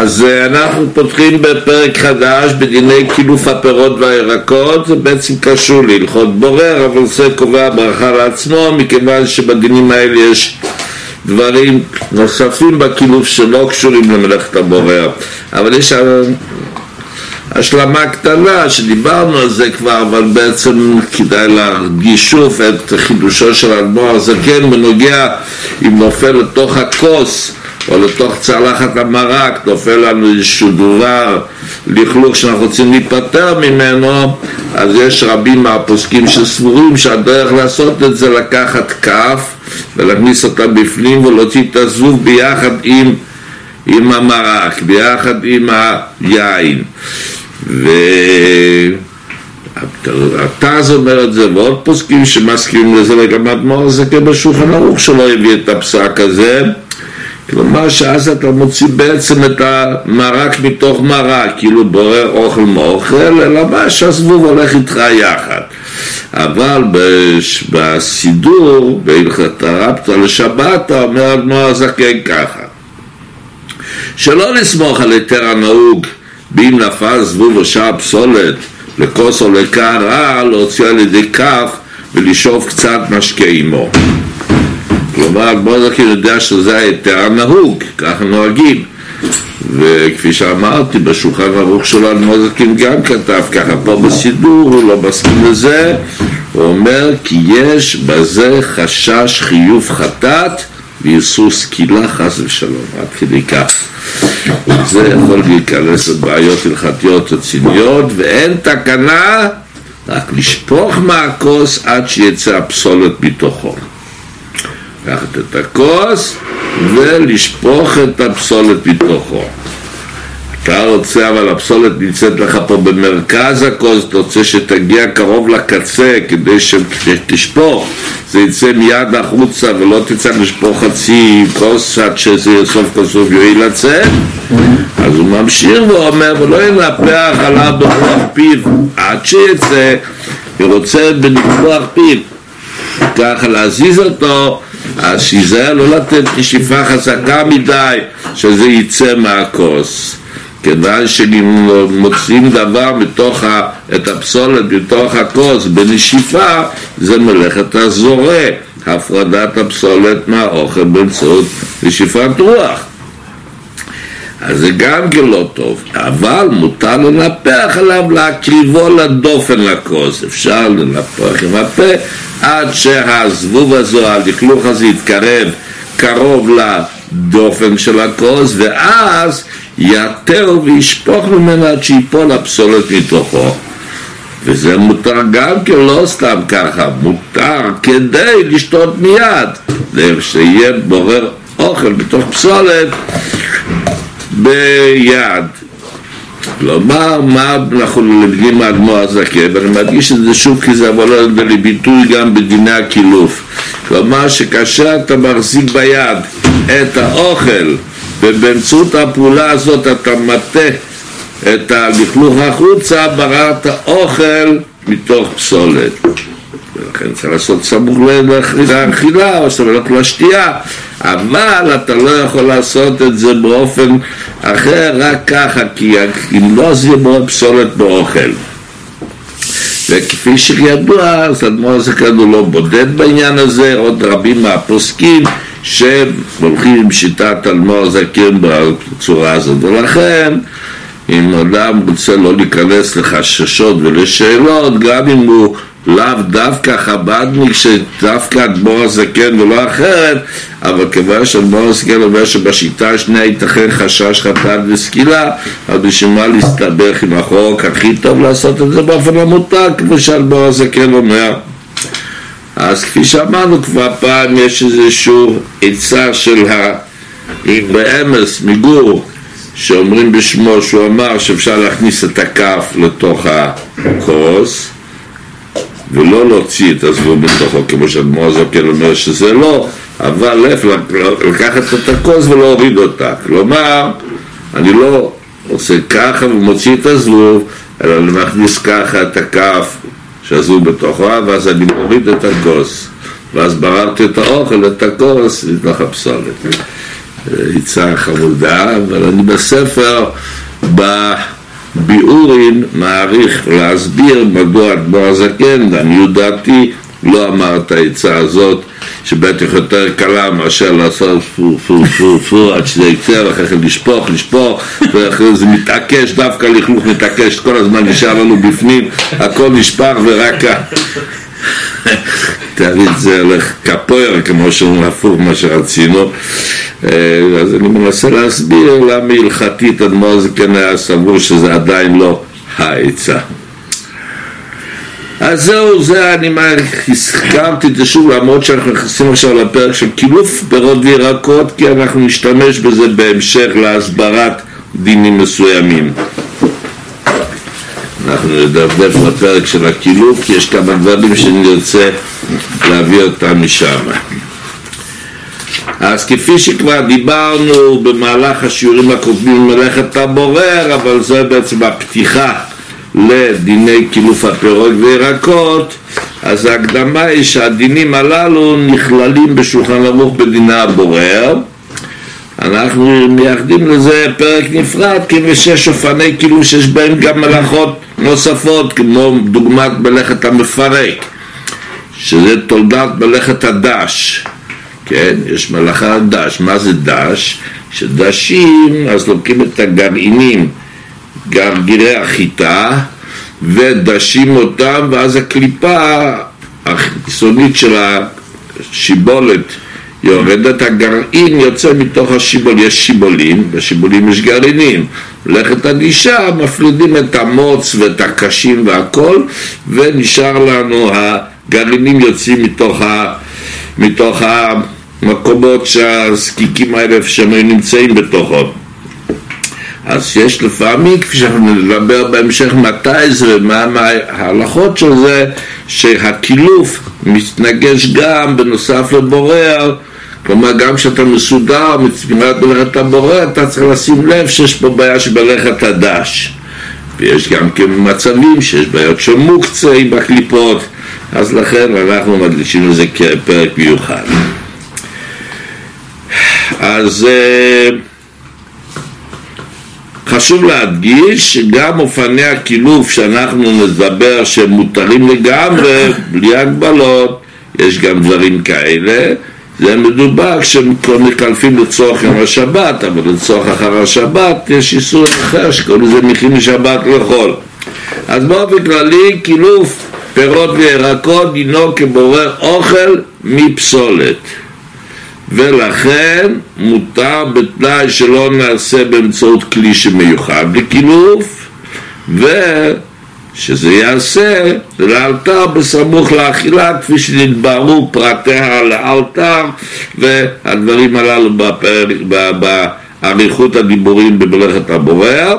אז אנחנו פותחים בפרק חדש בדיני קילוף הפירות והירקות. זה בעצם קשור להלכות בורר, אבל זה קובע ברכה לעצמו, מכיוון שבדינים האלה יש דברים נוספים בקילוף שלא קשורים למלאכת הבורר. אבל יש השלמה קטנה שדיברנו על זה כבר, אבל בעצם כדאי להרגיש שוב את חידושו של האדמו"ר הזקן בנוגע אם נופל לתוך הכוס או לתוך צלחת המרק, נופל לנו איזשהו דבר לכלוך שאנחנו רוצים להיפטר ממנו. אז יש רבים מהפוסקים שסבורים שהדרך לעשות את זה לקחת כף ולהכניס אותה בפנים ולהוציא את הזבוב ביחד עם המרק, ביחד עם היין. והתז אומר את זה, ועוד פוסקים שמסכימים לזה, וגם האדמו"ר הזקן בשולחן ערוך שלו הביא את הפסק הזה. כלומר שאז אתה מוציא בעצם את המרק מתוך מרק, כאילו בורר אוכל מאוכל, אלא מה שהזבוב הולך איתך יחד. אבל בסידור, בהלכת הרבתא לשבת, אומר האדמו"ר הזקן ככה, שלא לסמוך על היתר הנהוג באם נפל זבוב או שאר פסולת לכוס או לקערה, להוציא על ידי כף ולשאוף קצת משקה עמו. כלומר, בוא נזכיר יודע שזה היתר הנהוג, ככה נוהגים. וכפי שאמרתי, בשולחן ערוך שלו האדמו"ר הזקן גם כתב ככה, פה בסידור הוא לא מסכים לזה, הוא אומר כי יש בזה חשש חיוב חטאת ואיסור סקילה חס ושלום, עד כדי כך. זה יכול להיכנס לבעיות הלכתיות רציניות, ואין תקנה רק לשפוך מהכוס עד שיצא הפסולת מתוכו. לקחת את הכוס ולשפוך את הפסולת מתוכו. אתה רוצה, אבל הפסולת נמצאת לך פה במרכז הכוס, אתה רוצה שתגיע קרוב לקצה כדי שתשפוך, זה יצא מיד החוצה ולא תצא לשפוך חצי כוס עד שזה סוף כוסוף יועיל לצאת. אז הוא ממשיך ואומר, ולא ינפח עליו בכוח פיו עד שיצא, ורוצה בנפוח פיו ככה להזיז אותו, אז שיזהר לא לתת נשיפה חזקה מדי שזה יצא מהכוס, כיוון שאם מוצאים דבר את הפסולת בתוך הכוס בנשיפה, זה מלאכת הזורע, הפרדת הפסולת מהאוכל באמצעות נשיפת רוח. אז זה גם כן לא טוב, אבל מותר לנפח עליו, להקריבו לדופן לכוס. אפשר לנפח עם הפה עד שהזבוב הזה, הלכלוך הזה יתקרב קרוב לדופן של הכוס, ואז יתר וישפוך ממנה עד שיפול הפסולת מתוכו. וזה מותר גם כן לא סתם ככה, מותר כדי לשתות מיד, שיהיה בורר אוכל בתוך פסולת ביד. כלומר, מה אנחנו לומדים מהאדמו"ר הזקן, ואני מדגיש את זה שוב כי זה עבור לביטוי גם בדיני הקילוף. כלומר שכאשר אתה מחזיק ביד את האוכל ובאמצעות הפעולה הזאת אתה מטה את הלכלוך החוצה, בררת האוכל מתוך פסולת. ולכן צריך לעשות סמוך לאכילה או סמוך לשתייה, אבל אתה לא יכול לעשות את זה באופן אחר רק ככה, כי אם לא זה יהיה פסולת באוכל. וכפי שידוע, אז האדמו"ר הזקן הוא לא בודד בעניין הזה, עוד רבים מהפוסקים שהולכים עם שיטת האדמו"ר הזקן בצורה הזאת. ולכן אם אדם רוצה לא להיכנס לחששות ולשאלות, גם אם הוא לאו דווקא חב"דניק שדווקא האדמו"ר הזקן ולא אחרת, אבל כיוון שהאדמו"ר הזקן אומר שבשיטה השנייה ייתכן חשש חטאת וסקילה, אז בשביל מה להסתבך עם החוק? הכי טוב לעשות את זה באופן המותר, כמו שהאדמו"ר הזקן אומר. אז כפי שאמרנו כבר פעם, יש איזשהו עצה של אם באמס מגור שאומרים בשמו שהוא אמר שאפשר להכניס את הכף לתוך הכוס ולא להוציא את הזבוב בתוכו, כמו שהאדמו"ר הזקן אומר שזה לא, אבל לקחת את הכוס ולהוריד אותה. כלומר, אני לא עושה ככה ומוציא את הזבוב, אלא אני מכניס ככה את הכף שהזבוב בתוכו, ואז אני מוריד את הכוס, ואז בררתי את האוכל, את הכוס, לתוך הפסולת. עצה חמודה, אבל אני בספר בביאורים מעריך להסביר מדוע אדמו"ר הזקן, לעניות דעתי, לא אמר את העצה הזאת, שבטח יותר קלה מאשר לעשות פו עד שזה יקצר, ואחרי כן לשפוך, ואחרי זה מתעקש, דווקא לכלוך מתעקש, כל הזמן נשאר לנו בפנים, הכל נשפך ורק תראי את זה הולך כפויר, כמו שאומרים הפוך מה שרצינו. אז אני מנסה להסביר למה הלכתית אדמו"ר הזקן היה סבור שזה עדיין לא העצה. אז זהו, אני הזכרתי את זה שוב, למרות שאנחנו נכנסים עכשיו לפרק של קילוף פירות וירקות, כי אנחנו נשתמש בזה בהמשך להסברת דינים מסוימים. אנחנו נדפדף בפרק של הקילוף, כי יש כמה דברים שאני רוצה להביא אותם משם. אז כפי שכבר דיברנו במהלך השיעורים הקודמים במלאכת הבורר, אבל זה בעצם הפתיחה לדיני קילוף הפירות וירקות, אז ההקדמה היא שהדינים הללו נכללים בשולחן ערוך בדיני הבורר. אנחנו מייחדים לזה פרק נפרד, כ6 אופני קילוף שיש בהם גם מלאכות נוספות, כמו דוגמת מלאכת המפרק, שזה תולדת מלאכת הדש. כן, יש מלאכה דש. מה זה דש? שדשים, אז לוקחים את הגרעינים, גרגירי החיטה, ודשים אותם, ואז הקליפה החיצונית של השיבולת יורדת, הגרעין יוצא מתוך השיבול. יש שיבולים, בשיבולים יש גרעינים. מלאכת הדישה מפרידים את המוץ ואת הקשים והכל, ונשאר לנו הגרעינים יוצאים מתוך המקומות שהזקיקים האלה שנמצאים בתוכו. אז יש לפעמים, כפי שאנחנו נדבר בהמשך מתי זה ומה ההלכות של זה, שהקילוף מתנגש גם בנוסף לבורר. כלומר, גם כשאתה מסודר מצמירת מלאכת הבורר, אתה צריך לשים לב שיש פה בעיה של מלאכת הדש, ויש גם מצבים שיש בעיות של מוקצה בקליפות, אז לכן אנחנו מדגישים לזה כפרק מיוחד. אז חשוב להדגיש שגם אופני הקילוף שאנחנו נדבר שמותרים לגמרי בלי הגבלות, יש גם דברים כאלה. זה מדובר כשמקלפים לצורך יום השבת, אבל לצורך אחר השבת יש איסור אחר שקוראים לזה מכין משבת לאכול. אז באופן כללי קילוף פירות וירקות דינו כבורר אוכל מפסולת, ולכן מותר בתנאי שלא נעשה באמצעות כלי שמיוחד לקילוף, ושזה יעשה לאלתר בסמוך לאכילה, כפי שנתבררו פרטיה לאלתר, והדברים הללו באריכות הדיבורים במלאכת הבורר.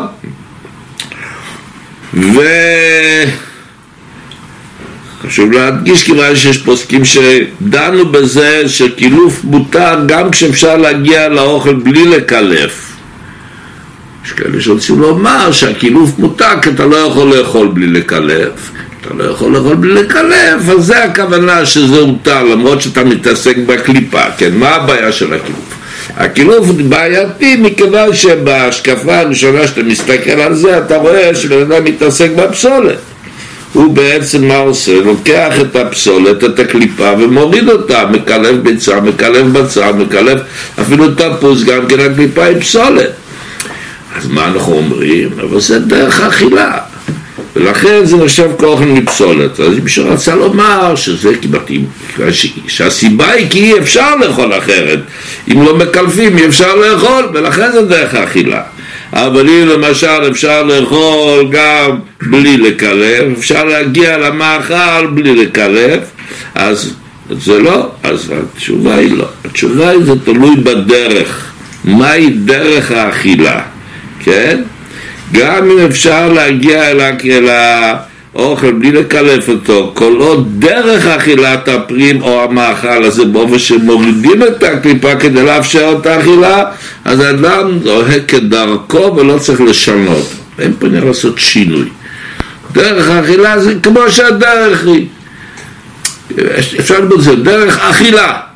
חשוב להדגיש כיוון שיש פוסקים שדנו בזה שקילוף מותר גם כשאפשר להגיע לאוכל בלי לקלף. יש כאלה שרוצים לומר שהקילוף מותר כי אתה לא יכול לאכול בלי לקלף. אתה לא יכול לאכול בלי לקלף, אז זה הכוונה שזה מותר, למרות שאתה מתעסק בקליפה. כן, מה הבעיה של הקילוף? הקילוף בעייתי מכיוון שבהשקפה הראשונה שאתה מסתכל על זה, אתה רואה שבן אדם מתעסק בפסולת. הוא בעצם מה עושה? לוקח את הפסולת, את הקליפה ומוריד אותה, מקלף ביצה, מקלף בצע, מקלף אפילו תפוס, גם כן הקליפה היא פסולת. אז מה אנחנו אומרים? אבל זה דרך אכילה, ולכן זה נחשב כאוכל מפסולת. אז מישהו רצה לומר שזה שהסיבה היא כי אי אפשר לאכול אחרת, אם לא מקלפים אי אפשר לאכול, ולכן זה דרך האכילה. אבל אם למשל אפשר לאכול גם בלי לקלף, אפשר להגיע למאכל בלי לקלף, אז זה לא, אז התשובה היא לא. התשובה היא זה תלוי בדרך, מהי דרך האכילה, כן? גם אם אפשר להגיע אל האוכל בלי לקלף אותו, כל עוד דרך אכילת הפרים או המאכל הזה באופן שמורידים את הקליפה כדי לאפשר את האכילה, אז האדם נוהג כדרכו ולא צריך לשנות. אין פה נראה לעשות שינוי. דרך האכילה זה כמו שהדרך היא. אפשר לומר זה דרך אכילה.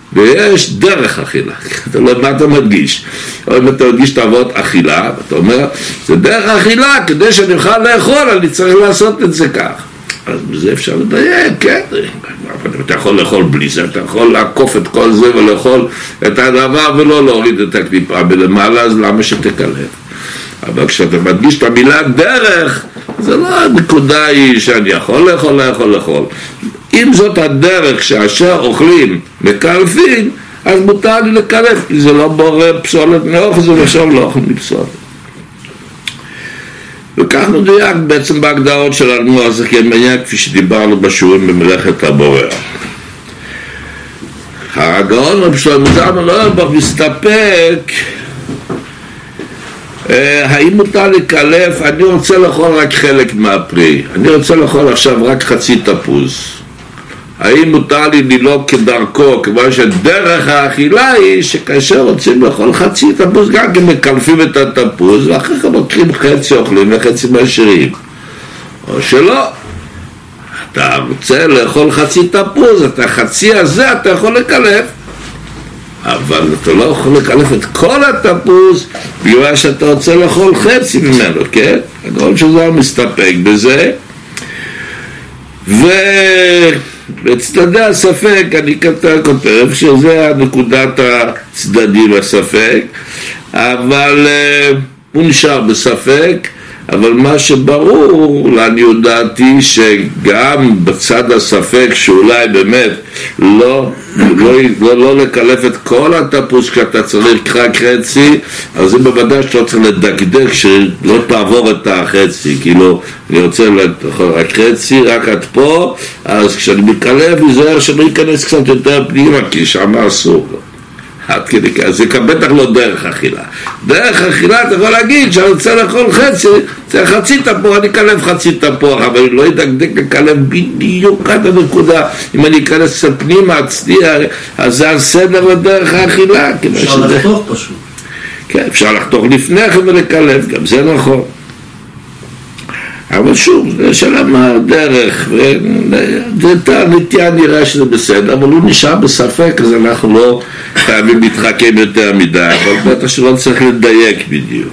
ויש דרך אכילה. מה אתה מדגיש? אם אתה מדגיש את העבוד אכילה, אתה אומר, זה דרך אכילה, כדי שאני אוכל לאכול, אני צריך לעשות את זה כך. אז בזה אפשר לדייק, כן, אתה יכול לאכול בלי זה, אתה יכול לעקוף את כל זה ולאכול את הדבר ולא להוריד את הקליפה בלמעלה, אז למה שתקלף? אבל כשאתה מדגיש את המילה דרך, זה לא הנקודה היא שאני יכול לאכול. אם זאת הדרך שאשר אוכלים מקלפים, אז מותר לי לקלף, כי זה לא בורא פסולת מאוכל, זה עכשיו לא אוכל מפסולת. וכך מדויק בעצם בהגדרות של האדמו"ר הזקן בעניין, כפי שדיברנו בשיעורים במלאכת הבורא. הגאון רב שלמה זלמן אוירבך מסתפק האם מותר לקלף, אני רוצה לאכול רק חלק מהפרי, אני רוצה לאכול עכשיו רק חצי תפוז, האם מותר לי לנהוג כדרכו, כיוון שדרך האכילה היא שכאשר רוצים לאכול חצי תפוז גם כי מקלפים את התפוז ואחר כך לוקחים חצי אוכלים וחצי משאירים, או שלא, אתה רוצה לאכול חצי תפוז, את החצי הזה אתה יכול לקלף, אבל אתה לא יכול לקלף את כל התפוז בגלל שאתה רוצה לאכול חצי ממנו, כן? הגאון שזה מסתפק בזה. ובצדדי הספק אני כותב שזה נקודת הצדדים הספק, אבל הוא נשאר בספק. אבל מה שברור לעניות דעתי שגם בצד הספק שאולי באמת לא לקלף את כל התפוז כשאתה צריך רק חצי, אז זה בוודאי שאתה צריך לדקדק שלא תעבור את החצי, כאילו אני רוצה לאכול רק חצי, רק עד פה, אז כשאני מקלף יזהר שאני אכנס קצת יותר פנימה כי שם אסור. אז זה בטח לא דרך אכילה. דרך אכילה אתה יכול להגיד שאני רוצה לאכול חצי תפוח, אני אקלף חצי תפוח, אבל אני לא אדקדק לקלף בדיוק עד הנקודה. אם אני אכנס קצת פנימה אצלי, אז זה הסדר לדרך האכילה. אפשר לחתוך פשוט. כן, אפשר לחתוך לפני כן ולקלף, גם זה נכון. אבל שוב, זה שאלה מה הדרך, וזה נטייה נראה שזה בסדר, אבל הוא נשאר בספק, אז אנחנו לא חייבים להתחכם יותר מדי, אבל בטח שלא צריך לדייק בדיוק.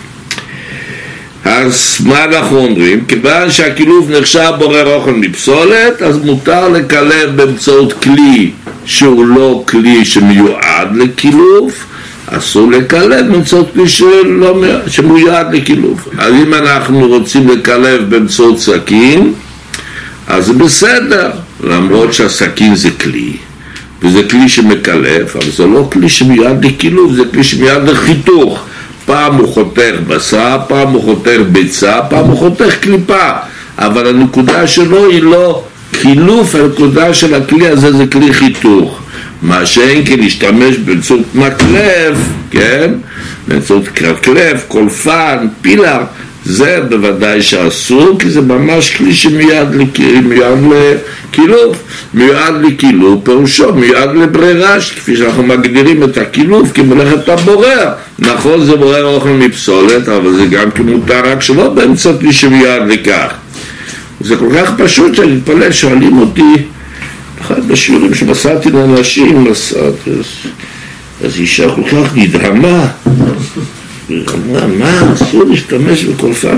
אז מה אנחנו אומרים? כיוון שהקילוף נחשב בורר אוכל מפסולת, אז מותר לקלף באמצעות כלי שהוא לא כלי שמיועד לקילוף, אסור לקלף באמצעות כלי שמיועד לקילוף. אז אם אנחנו רוצים לקלף באמצעות סכין, אז זה בסדר, למרות שהסכין זה כלי, וזה כלי שמקלף, אבל זה לא כלי שמיועד לקילוף, זה כלי שמיועד לחיתוך. פעם הוא חותך בשר, פעם הוא חותך ביצה, פעם הוא חותך קליפה, אבל הנקודה שלו היא לא קילוף, הנקודה של הכלי הזה זה כלי חיתוך. מה שאין כן להשתמש באמצעות מקלף, כן? באמצעות קלף, קולפן, פילר, זה בוודאי שאסור, כי זה ממש כלי שמיועד לקילוף. מיועד לקילוף, פירושו מיועד לברירה, כפי שאנחנו מגדירים את הקילוף כמלאכת הבורר. נכון, זה בורר אוכל מפסולת, אבל זה גם כמותר רק שלא באמצעות כלי שמיועד לכך. זה כל כך פשוט שאני מתפלא, שואלים אותי, אחד בשיעורים שמסעתי לאנשים, אז אישה כל כך נדהמה, אמרה, מה, אסור להשתמש בקולפן?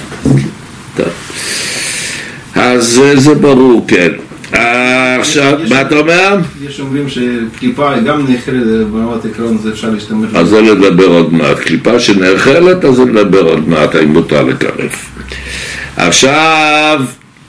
אז זה ברור, כן. עכשיו, מה אתה אומר? יש אומרים שקליפה גם נאכלת ברמת עקרון, זה אפשר להשתמש. אז זה לדבר עוד מעט, קליפה שנאכלת, אז זה לדבר עוד מעט, האם מותר לקרף. עכשיו,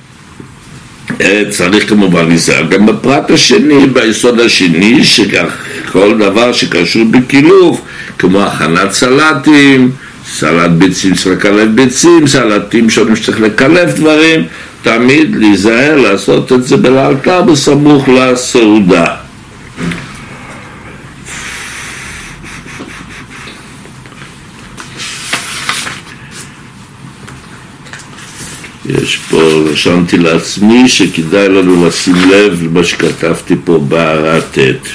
צריך כמובן להיזהר גם בפרט השני, ביסוד השני, שכל דבר שקשור בקילוף, כמו הכנת סלטים, סלט ביצים צריך לקלף ביצים, סלטים שונים שצריך לקלף דברים, תמיד להיזהר לעשות את זה בלאלתר בסמוך לסעודה. יש פה, רשמתי לעצמי שכדאי לנו לשים לב למה שכתבתי פה בהערת ט'.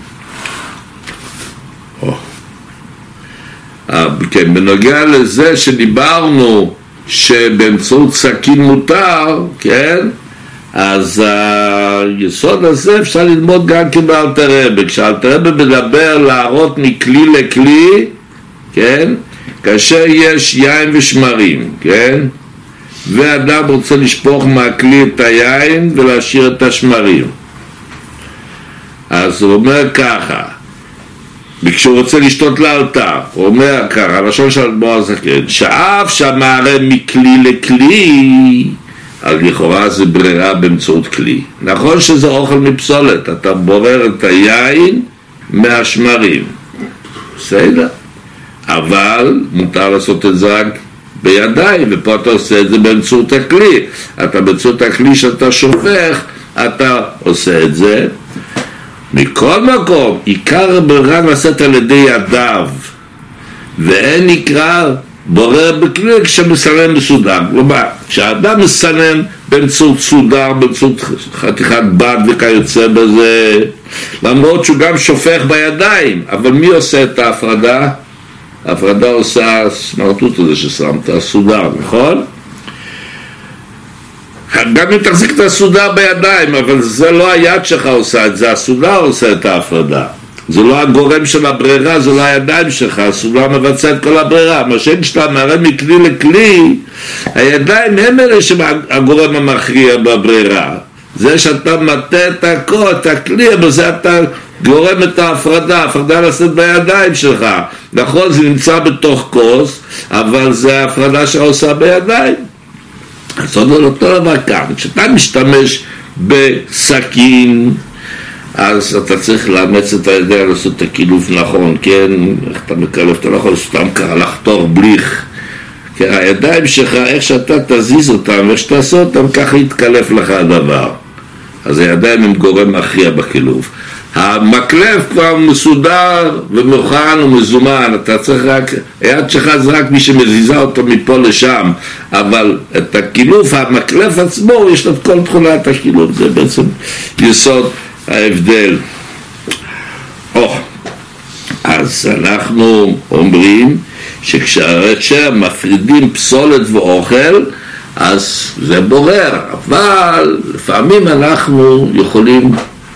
כן, בנוגע לזה שדיברנו שבאמצעות סכין מותר, כן? אז היסוד הזה אפשר ללמוד גם כן באלתר רבי. כשאלתר רבי מדבר להראות מכלי לכלי, כן? כאשר יש יין ושמרים, כן? ואדם רוצה לשפוך מהכלי את היין ולהשאיר את השמרים. אז הוא אומר ככה, וכשהוא רוצה לשתות לאלתר, הוא אומר ככה, הלשון של אדמו"ר הזקן, שאף שהמערה מכלי לכלי, אז לכאורה זה ברירה באמצעות כלי. נכון שזה אוכל מפסולת, אתה בורר את היין מהשמרים, בסדר? אבל מותר לעשות את זה רק בידיים, ופה אתה עושה את זה באמצעות הכלי. אתה באמצעות הכלי שאתה שופך, אתה עושה את זה. מכל מקום, עיקר הברירה נעשית על ידי ידיו, ואין נקרא בורר בכלי כשמסנן מסודר. כלומר, כשאדם מסנן באמצעות סודר, באמצעות חתיכת בד וכיוצא בזה, למרות שהוא גם שופך בידיים, אבל מי עושה את ההפרדה? ההפרדה עושה הסמרטוט הזה ששמת, הסודר, נכון? גם אם תחזיק את הסודר בידיים, אבל זה לא היד שלך עושה את זה, הסודר עושה את ההפרדה. זה לא הגורם של הברירה, זה לא הידיים שלך, הסודר מבצע את כל הברירה. מה שאתה מערה מכלי לכלי, הידיים הם אלה שהגורם המכריע בברירה. זה שאתה מטה את הכל, את הכלי, בזה אתה גורם את ההפרדה, ההפרדה נעשית בידיים שלך. נכון, זה נמצא בתוך כוס, אבל זה ההפרדה שעושה בידיים. אז עוד לא אותו דבר כאן, כשאתה משתמש בסכין, אז אתה צריך לאמץ את הידע לעשות את הקילוף נכון, כן? איך אתה מקלף, אתה לא יכול סתם ככה לחתור בליך, כי הידיים שלך, איך שאתה תזיז אותם, איך שתעשה אותם, ככה יתקלף לך הדבר. אז הידיים הם גורם מכריע בקילוף. המקלף כבר מסודר ומוכן ומזומן, אתה צריך רק, היד שלך זה רק מי שמזיזה אותו מפה לשם, אבל את הקילוף, המקלף עצמו, יש לו את כל תכונת הקילוף, זה בעצם יסוד ההבדל. אז אנחנו אומרים שכשמפרידים פסולת ואוכל, אז זה בורר, אבל לפעמים אנחנו יכולים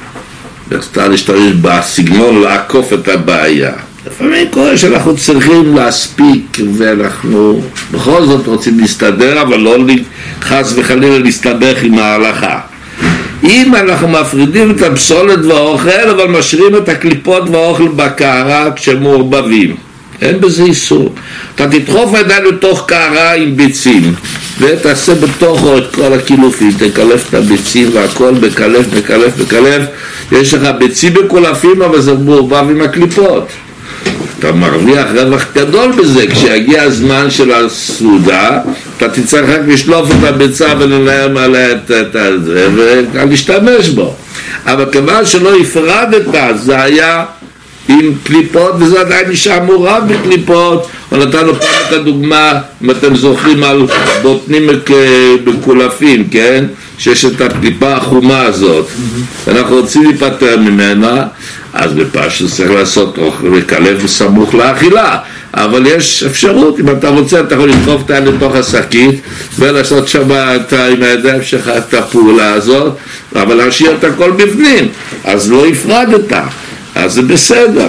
להשתמש בסגנון לעקוף את הבעיה. לפעמים קורה שאנחנו צריכים להספיק ואנחנו בכל זאת רוצים להסתדר, אבל לא חס וחלילה להסתבך עם ההלכה. אם אנחנו מפרידים את הפסולת והאוכל, אבל משאירים את הקליפות והאוכל בקערה כשהם מעורבבים, אין בזה איסור. אתה תדחוף ידיים לתוך קערה עם ביצים ותעשה בתוכו את כל הקילופים, תקלף את הביצים והכל, בקלף, יש לך ביצים בקולפים אבל זה מעורבב עם הקליפות, אתה מרוויח רווח גדול בזה. כשיגיע הזמן של הסעודה אתה תצטרך רק לשלוף את הביצה ולנער עליה את זה ולהשתמש בו, אבל כיוון שלא הפרדת, זה היה עם קליפות וזה עדיין נשאר מעורב בקליפות. או נתנו פעם את הדוגמה, אם אתם זוכרים, על בוטנים בקולפים, כן? שיש את הקליפה החומה הזאת, אנחנו רוצים להיפטר ממנה, אז בפשט צריך לעשות אוכל וקלף בסמוך לאכילה, אבל יש אפשרות, אם אתה רוצה אתה יכול לדחוף אותה לתוך השקית ולעשות שם עם הידיים שלך את הפעולה הזאת, אבל להשאיר את הכל בפנים, אז לא הפרדת, אז זה בסדר.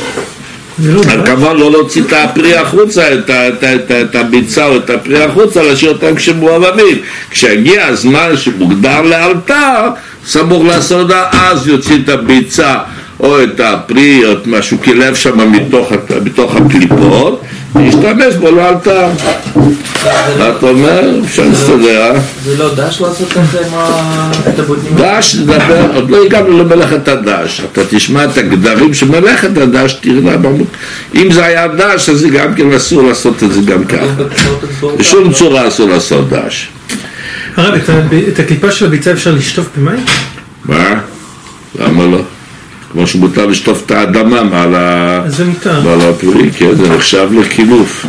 הכוון לא להוציא את הפרי החוצה, את הביצה או את הפרי החוצה, להשאיר אותם כשמועבבים. כשהגיע הזמן שמוגדר לאלתר, סמוך לסעודה, אז יוציא את הביצה או את הפרי או את משהו קילף שם מתוך הקליפות להשתמש בו לאלתר. מה אתה אומר? אפשר לסדר, זה לא דש לעשות את הבוטנים? דש, נדבר, עוד לא הגענו למלאכת הדש. אתה תשמע את הגדרים של מלאכת הדש, תראה, אם זה היה דש, אז זה גם כן אסור לעשות את זה גם ככה. בשום צורה אסור לעשות דש. הרב, את הקליפה של הביצה אפשר לשטוף במים? מה? למה לא? כמו שמותר לשטוף את האדמה מעל הפרי, כן, זה נחשב לקילוף.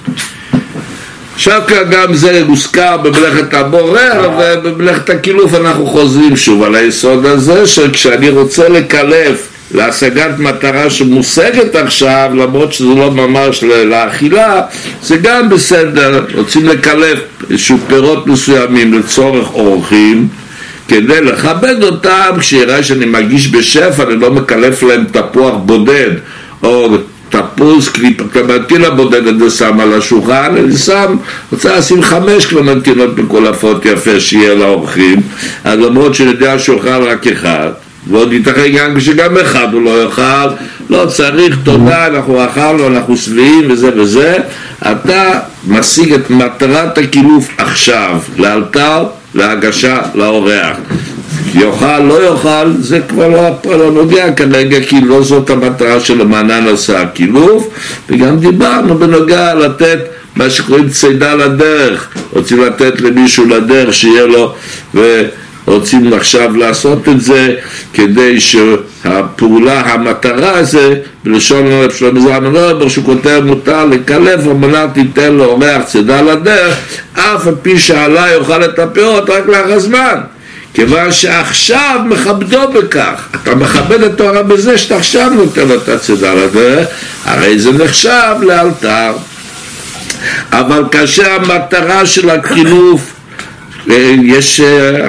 עכשיו גם זה מוזכר במלאכת הבורר, ובמלאכת הקילוף אנחנו חוזרים שוב על היסוד הזה, שכשאני רוצה לקלף להשגת מטרה שמושגת עכשיו, למרות שזה לא ממש לאכילה, זה גם בסדר. רוצים לקלף איזשהו פירות מסוימים לצורך אורחים, כדי לכבד אותם, כשיראה שאני מגיש בשפע, אני לא מקלף להם תפוח בודד, או תפוז קלמנטינה בודדת ושם על השולחן, אני רוצה לשים 5 קלמנטינות מקולפות יפה שיהיה לאורחים, אז למרות שאני יודע שולחן רק אחד, ועוד ייתכן גם שגם אחד הוא לא יאכל, לא צריך, תודה, אנחנו אכלנו, אנחנו שבעים וזה וזה. אתה משיג את מטרת הקילוף עכשיו, לאלתר, להגשה לאורח. יאכל, לא יאכל, זה כבר לא נוגע כרגע, כי לא זאת המטרה של המענן עשה הקילוף. וגם דיברנו בנוגע לתת מה שקוראים צידה לדרך, רוצים לתת למישהו לדרך שיהיה לו, רוצים עכשיו לעשות את זה כדי שהפעולה, המטרה הזה, בלשון הרב שלמה זלמן אוירבך שהוא כותב מותר לקלף על מנת תיתן לו אורח צידה לדרך, אף על פי שעלה יאכל את הפירות רק לאחר זמן, כיוון שעכשיו מכבדו בכך. אתה מכבד את תורה בזה שאתה עכשיו נותן לו את הצידה לדרך, הרי זה נחשב לאלתר. אבל כאשר המטרה של הקילוף יש,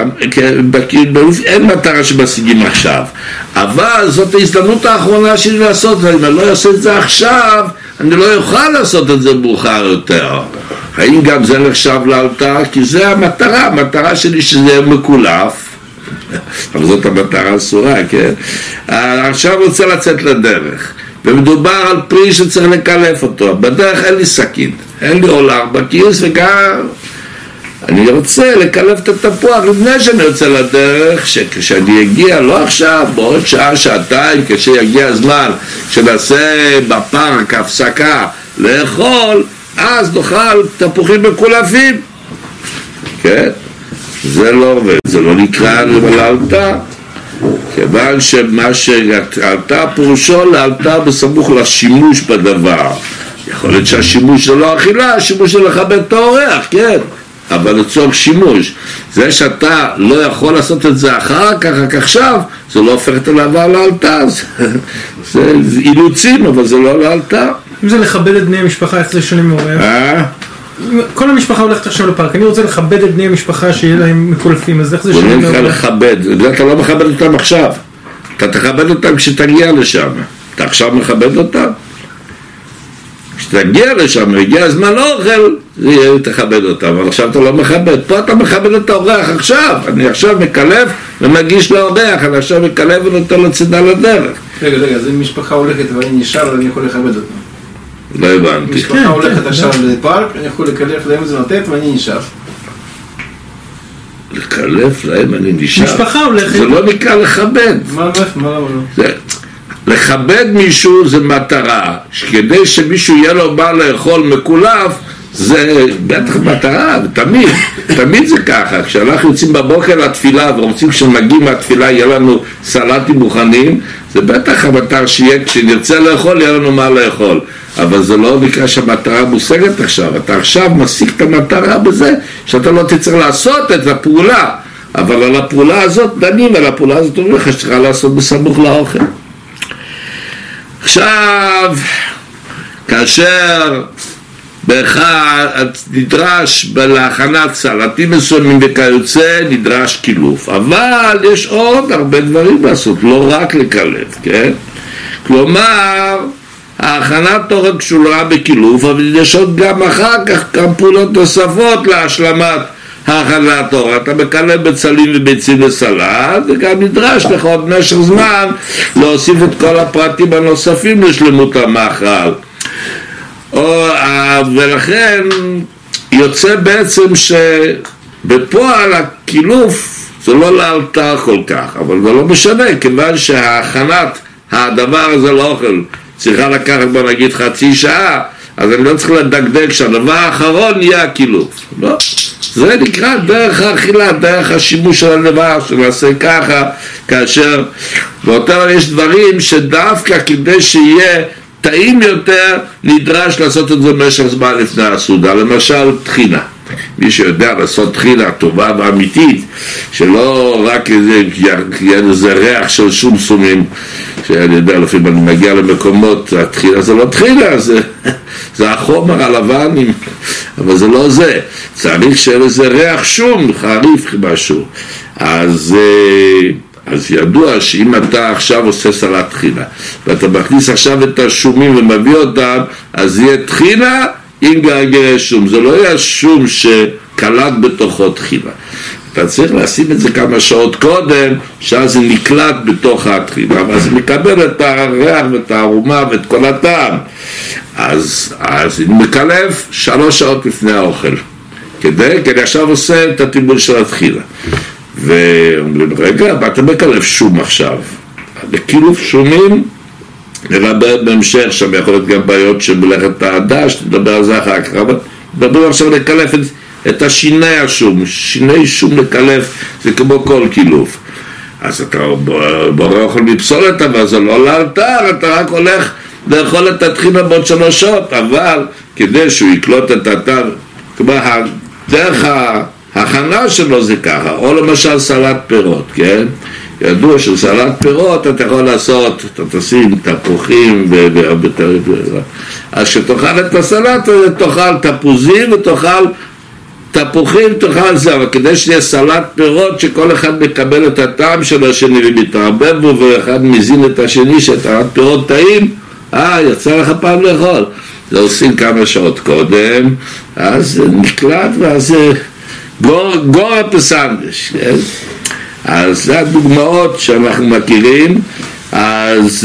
אין מטרה שמשיגים עכשיו, אבל זאת ההזדמנות האחרונה שלי לעשות את זה. אם אני לא אעשה את זה עכשיו, אני לא אוכל לעשות את זה מאוחר יותר. האם גם זה נחשב לאלתר? כי זה המטרה שלי שזה יהיה מקולף, אבל זאת המטרה אסורה, כן? עכשיו רוצה לצאת לדרך, ומדובר על פרי שצריך לקלף אותו. בדרך אין לי סכין, אין לי עולר בכיס, וגם אני רוצה לקלף את התפוח לפני שאני יוצא לדרך, שכשאני אגיע, לא עכשיו, בעוד שעה, שעתיים, כשיגיע הזמן שנעשה בפארק הפסקה לאכול, אז נאכל תפוחים מקולפים. כן? זה לא עובד, זה לא נקרא לאלתר, כיוון שמה שאלתר פירושו לאלתר בסמוך לשימוש בדבר. יכול להיות שהשימוש זה לא אכילה, השימוש זה לכבד את האורח, כן? אבל לצורך שימוש. זה שאתה לא יכול לעשות את זה אחר כך, רק עכשיו, זה לא הופך את הלעבר לאלתר. זה אילוצים, אבל זה לא לאלתר. אם זה לכבד את בני המשפחה, איך זה שונה מאורח? כל המשפחה הולכת עכשיו לפארק, אני רוצה לכבד את בני המשפחה שיהיה להם מקולפים, אז איך זה שונה מאורח? לכבד, אתה לא מכבד אותם עכשיו, אתה תכבד אותם כשתגיע לשם. אתה עכשיו מכבד אותם? כשתגיע לשם, הגיע הזמן לאוכל, זה יהיה תכבד אותם, אבל עכשיו אתה לא מכבד. פה אתה מכבד את האורח עכשיו. אני עכשיו מקלף ומגיש לאורח, אני עכשיו מקלף ונותן לו צידה לדרך. רגע, אז אם משפחה הולכת ואני נשאר, אני יכול לכבד אותם. לא הבנתי. משפחה הולכת עכשיו לפארק, אני יכול לקלף להם זה נותן ואני נשאר. לקלף להם אני נשאר? משפחה הולכת. זה לא נקרא לכבד. מה לא? לכבד מישהו זה מטרה, כדי שמישהו יהיה לו בא לאכול מקולף, זה בטח מטרה, תמיד זה ככה. כשאנחנו יוצאים בבוקר לתפילה ורוצים כשמגיעים מהתפילה יהיה לנו סלטים מוכנים, זה בטח המטרה שיהיה, כשנרצה לאכול יהיה לנו מה לאכול, אבל זה לא נקרא שהמטרה מושגת עכשיו. אתה עכשיו משיג את המטרה בזה שאתה לא תצטרך לעשות את הפעולה, אבל על הפעולה הזאת דנים, על הפעולה הזאת אומרים לך שצריכה לעשות בסמוך לאוכל. עכשיו, כאשר נדרש להכנת סלטים מסוימים וכיוצא, נדרש קילוף. אבל יש עוד הרבה דברים לעשות, לא רק לקלף, כן? כלומר, ההכנת אוכל קשורה בקילוף, אבל יש עוד גם אחר כך גם פעולות נוספות להשלמת ההכנת אוכל. אתה מקלף בצלים וביצים לסלט, וגם נדרש לך עוד משך זמן להוסיף את כל הפרטים הנוספים לשלמות המאכל. ולכן יוצא בעצם שבפועל הקילוף זה לא לאלתר כל כך, אבל זה לא משנה, כיוון שההכנת הדבר הזה לאוכל צריכה לקחת בוא נגיד חצי שעה, אז אני לא צריך לדקדק שהדבר האחרון יהיה הקילוף. לא, זה נקרא דרך האכילה, דרך השימוש של הדבר, שנעשה ככה, כאשר באותם יש דברים שדווקא כדי שיהיה טעים יותר נדרש לעשות את זה במשך זמן לפני הסעודה. למשל תחינה, מי שיודע לעשות תחינה טובה ואמיתית, שלא רק איזה ריח של שומסומים, שאני יודע, לפעמים אני מגיע למקומות, התחינה זה לא תחינה, זה החומר הלבן אבל זה לא זה, צריך שיהיה איזה ריח שום, חריף משהו. אז ידוע שאם אתה עכשיו עושה סלט טחינה, ואתה מכניס עכשיו את השומים ומביא אותם, אז יהיה טחינה עם גרגרי שום, זה לא יהיה שום שקלט בתוכו טחינה. אתה צריך לשים את זה כמה שעות קודם, שאז זה נקלט בתוך הטחינה, ואז זה מקבל את הריח ואת הארומה ואת כל הטעם. אז אני מקלף 3 שעות לפני האוכל, כי עכשיו עושה את הטיבול של הטחינה. ואומרים, רגע, אתה מקלף שום עכשיו. בקילוף שומים, נדבר בהמשך, שם יכול להיות גם בעיות של מלאכת העדש, נדבר על זה אחר כך, אבל נדבר עכשיו לקלף את השיני השום, שיני שום לקלף, זה כמו כל קילוף. אז אתה לא יכול לפסולת, אבל זה לא לאלתר, אתה רק הולך לאכול את הטחינה בעוד 3 שעות, אבל כדי שהוא יקלוט את הטעם, כלומר, דרך ההכנה שלו זה ככה, או למשל סלט פירות, כן? ידוע שסלט פירות אתה יכול לעשות, אתה תשים תפוחים אז שתאכל את הסלט תאכל תפוזים ותאכל תפוחים, תאכל זה, אבל כדי שיהיה סלט פירות שכל אחד מקבל את הטעם של השני ומתערבב בו ואחד מזין את השני שסלט פירות טעים, יצא לך פעם לאכול, זה עושים כמה שעות קודם, אז נקלט ואז גור הפסנדש, כן? אז זה הדוגמאות שאנחנו מכירים. אז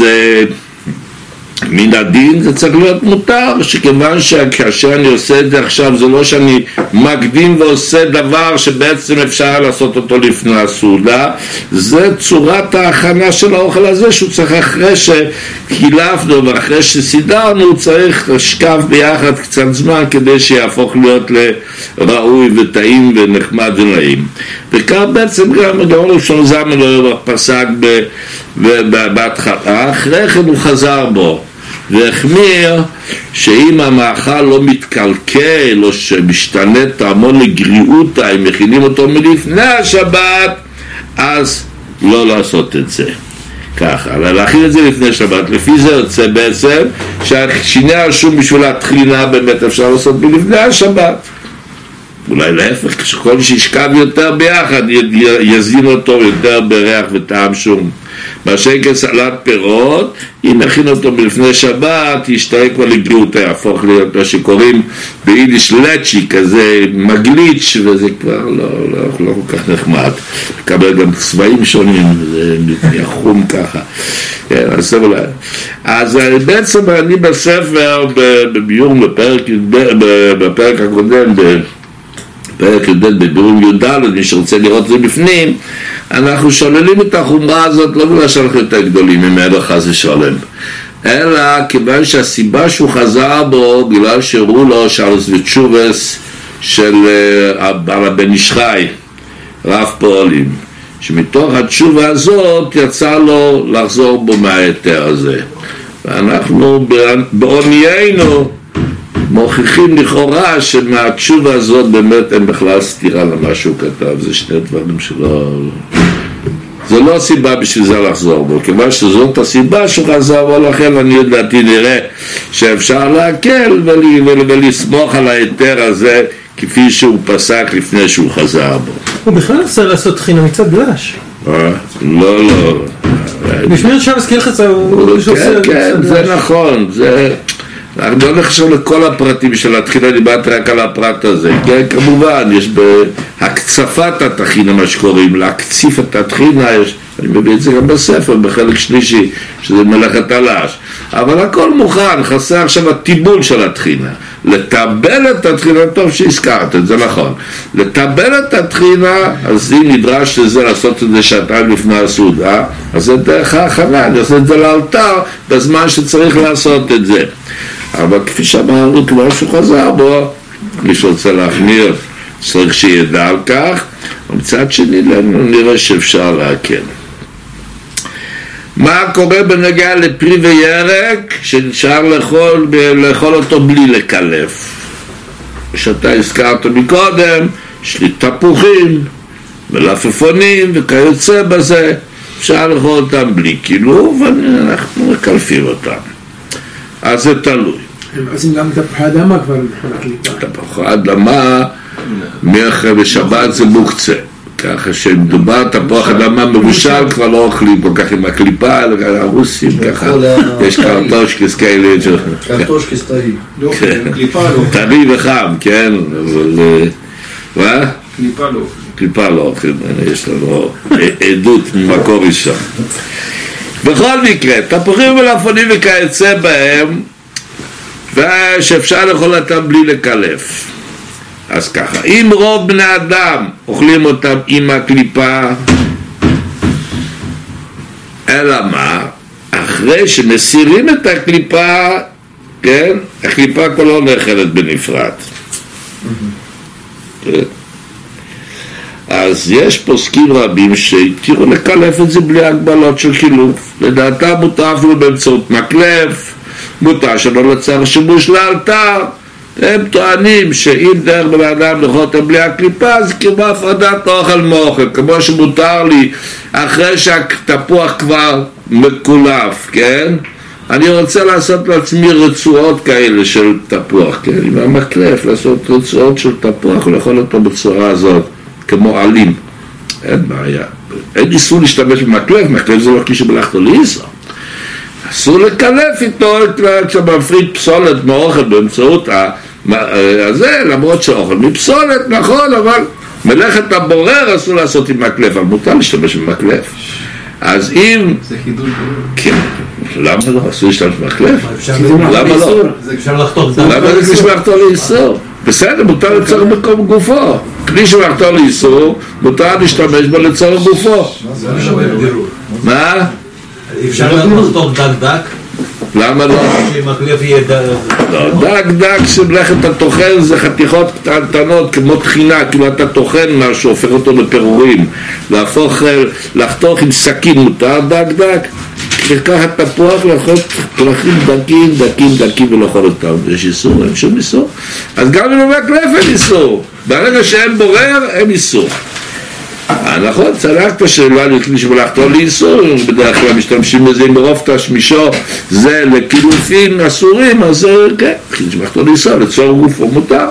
מן הדין זה צריך להיות מותר, שכיוון שכאשר אני עושה את זה עכשיו, זה לא שאני מקדים ועושה דבר שבעצם אפשר לעשות אותו לפני הסעודה, זה צורת ההכנה של האוכל הזה, שהוא צריך אחרי שקילפנו ואחרי שסידרנו, צריך לשקף ביחד קצת זמן כדי שיהפוך להיות לראוי וטעים ונחמד ונעים. וכך בעצם גם הגאון ראשון זלמן אוירבך פסק בהתחלה, אחרי כן הוא חזר בו והחמיר שאם המאכל לא מתקלקל או שמשתנה טעמו לגריעותה, אם מכינים אותו מלפני השבת, אז לא לעשות את זה ככה, אבל להכין את זה לפני שבת. לפי זה יוצא בעצם שהשיני השום בשביל הטחינה באמת אפשר לעשות מלפני השבת. אולי להפך, כשכל שישכב יותר ביחד יזין אותו יותר בריח וטעם שום. מה שכסלט פירות, אם נכין אותו מלפני שבת, ישתרק כבר לגריעותה, יהפוך להיות מה שקוראים ביידיש לצ'י, כזה מגליץ', וזה כבר לא כל כך נחמד. לקבל גם צבעים שונים, זה יחום ככה. אז בעצם אני בספר, בביור בפרק הקודם, פרק י"ד בביאור י"ד, מי שרוצה לראות את זה בפנים, אנחנו שוללים את החומרה הזאת לא בגלל שאנחנו יותר גדולים ממנו חס ושלום, אלא כיוון שהסיבה שהוא חזר בו בגלל שהראו לו שאלוס ותשובס של בעל הבן איש חי רב פועלים, שמתוך התשובה הזאת יצא לו לחזור בו מהיתר הזה, ואנחנו בעוניינו מוכיחים לכאורה שמהתשובה הזאת באמת אין בכלל סתירה למה שהוא כתב. זה שני דברים שלא, זה לא הסיבה בשביל זה לחזור בו, כיוון שזאת הסיבה שהוא חזר בו, לכן אני יודעתי נראה שאפשר להקל ולסמוך על היתר הזה כפי שהוא פסק לפני שהוא חזר בו. הוא בכלל עושה לעשות טחינה מצד דלש. לא בשמיר שבס כילחצה הוא עושה. כן, זה נכון, זה אני לא נחשב לכל הפרטים של הטחינה, דיברתי רק על הפרט הזה. כן, כמובן, יש בהקצפת הטחינה מה שקוראים, להקציף את הטחינה, אני מביא את זה גם בספר, בחלק שלישי, שזה מלאכת הלש. אבל הכל מוכן, חסר עכשיו הטיבול של הטחינה. לטבל את הטחינה, טוב שהזכרת את זה, נכון. לטבל את הטחינה, אז אם נדרש לזה לעשות את זה שעתיים לפני הסעודה, אז זה דרך ההכנה, אני עושה את זה לאלתר, בזמן שצריך לעשות את זה. אבל כפי שאמרנו, כבר שהוא חזר בו, מי שרוצה להחמיר צריך שידע על כך, ומצד שני נראה שאפשר להקל. מה קורה בנוגע לפרי וירק שנשאר לאכול אותו בלי לקלף? שאתה הזכרת מקודם, יש לי תפוחים מלפפונים וכיוצא בזה, אפשר לאכול אותם בלי קילוף ואנחנו מקלפים אותם. אז זה תלוי. הם עושים גם תפוחי אדמה כבר מבחינת הקליפה. תפוחי אדמה מאחרי בשבת זה מוקצה, ככה שמדובר תפוח אדמה מבושל כבר לא אוכלים כל כך עם הקליפה, הרוסים ככה, יש קרטושקס כאלה, קרטושקס טרי, טרי וחם, כן, מה? קליפה לא אוכלים. יש לנו עדות ממקור ראשון. בכל מקרה, תפוחים מלפפונים וכיוצא בהם, ושאפשר לאכול אותם בלי לקלף. אז ככה, אם רוב בני אדם אוכלים אותם עם הקליפה, אלא מה? אחרי שמסירים את הקליפה, כן? הקליפה כבר לא נאכלת בנפרד. אז יש פוסקים רבים שהתירו לקלף את זה בלי הגבלות של חילוף. לדעתם מותר אפילו באמצעות מקלף, מותר שלא לצר שימוש לאלתר. הם טוענים שאם דרך בן אדם לאכול אותם בלי הקליפה זה כמו הפרדת אוכל מאוכל, כמו שמותר לי אחרי שהתפוח כבר מקולף, כן? אני רוצה לעשות לעצמי רצועות כאלה של תפוח, כן? עם המקלף לעשות רצועות של תפוח ולאכול אותו בצורה הזאת כמו עלים, אין בעיה. אין איסור להשתמש במקלף, מקלף זה לא כשם מלאכתו לאיסור. אסור לקלף איתו כשמפריד פסולת מאוכל באמצעות הזה, למרות שאוכל מפסולת, נכון, אבל מלאכת הבורר אסור לעשות עם מקלף, אבל מותר להשתמש במקלף. אז אם... זה חידוש. כן, למה לא? אסור להשתמש במקלף? למה לא? זה אפשר לחתוך דם. למה זה כשמלאכתו לאיסור? בסדר, מותר לצורך מקום גופו. כלי שמלאכתו לאיסור, מותר להשתמש בו לצורך גופו. מה? אפשר לחתוך דק? למה לא? שמקלף יהיה דק שמלאכת התוכן זה חתיכות קטנות כמו תחינה, כאילו אתה טוחן משהו, הופך אותו לפירורים, לחתוך עם סכין מותר דק לקחת תפוח ולאכול פרחים דקים ולאכול אותם. יש איסור? אין שום איסור. אז גם אם מקלף אין איסור, ברגע שאין בורר אין איסור. נכון, צדקת שלא לכלי שמלאכתו לאיסור, בדרך כלל משתמשים בזה מרוב תשמישו, זה לקילופים אסורים, אז כן, כלי שמלאכתו לאיסור, לצור גופו מותר.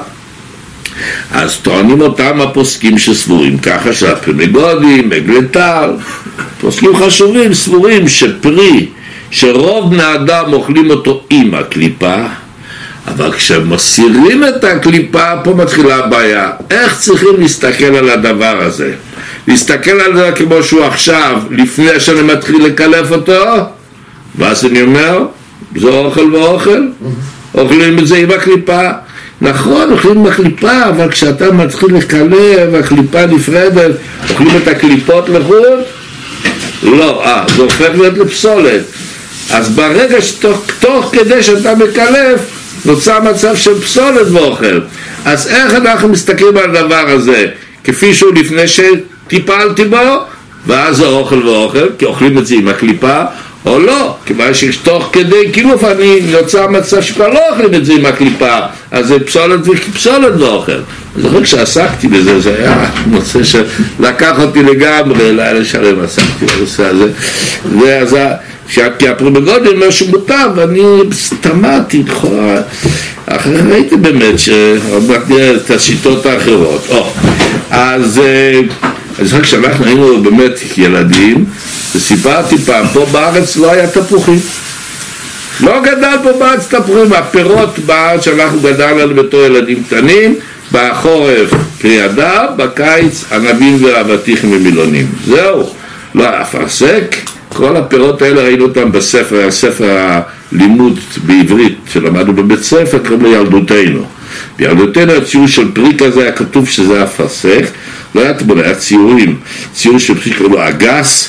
אז טוענים אותם הפוסקים שסבורים, ככה שהפלמגודים, מגלטל, פוסקים חשובים סבורים שפרי, שרוב בני אדם אוכלים אותו עם הקליפה, אבל כשמסירים את הקליפה, פה מתחילה הבעיה. איך צריכים להסתכל על הדבר הזה? להסתכל על זה כמו שהוא עכשיו, לפני שאני מתחיל לקלף אותו, ואז אני אומר, זה אוכל ואוכל, אוכלים את זה עם הקליפה. נכון, אוכלים עם הקליפה, אבל כשאתה מתחיל לקלף, הקליפה נפרדת, אוכלים את הקליפות לחוד? לא, זה הופך להיות לפסולת. אז ברגע שתוך כדי שאתה מקלף, נוצר מצב של פסולת ואוכל. אז איך אנחנו מסתכלים על הדבר הזה? כפי שהוא לפני שטיפלתי בו, ואז זה אוכל ואוכל, כי אוכלים את זה עם הקליפה, או לא, כיוון שתוך כדי קילוף אני נוצר מצב שכבר לא אוכלים את זה עם הקליפה, אז זה פסולת ואוכל. אז אחרי כשעסקתי בזה, זה היה נושא שלקח אותי לגמרי, לילה שלם עסקתי בנושא הזה. ואז כי הפלמגודים אומר שמותר, ואני סתמתי אחרי ראיתי באמת שעברתי את השיטות האחרות. אז כשאנחנו היינו באמת ילדים, וסיפרתי פעם, פה בארץ לא היה תפוחים, לא גדל פה בארץ תפוחים. הפירות בארץ שאנחנו גדלנו בתור ילדים קטנים, בחורף קרי אדר, בקיץ ענבים ואבטיחים ומילונים, זהו. לא, אפרסק, כל הפירות האלה ראינו אותם בספר, הספר הלימוד בעברית שלמדנו בבית ספר, קוראים לילדותינו. בילדותינו הציור של פרי כזה היה כתוב שזה אפרסק, לא היה תמונה, היה ציורים, ציור של פרי קוראים לו אגס,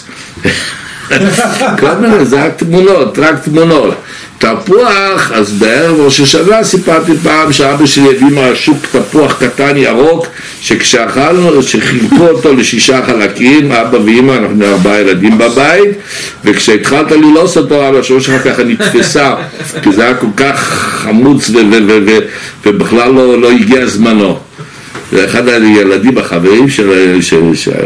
כל מיני, זה רק תמונות. תפוח, אז בערב ראש השנה סיפרתי פעם שאבא שלי הביא מהשוק תפוח קטן ירוק, שכשאכלנו, שחילקו אותו ל6 חלקים, אבא ואמא, אנחנו 4 ילדים בבית, וכשהתחלת ללעוס אותו על השור שלך ככה נתפסה, כי זה היה כל כך חמוץ ובכלל לא הגיע זמנו. ואחד הילדים החברים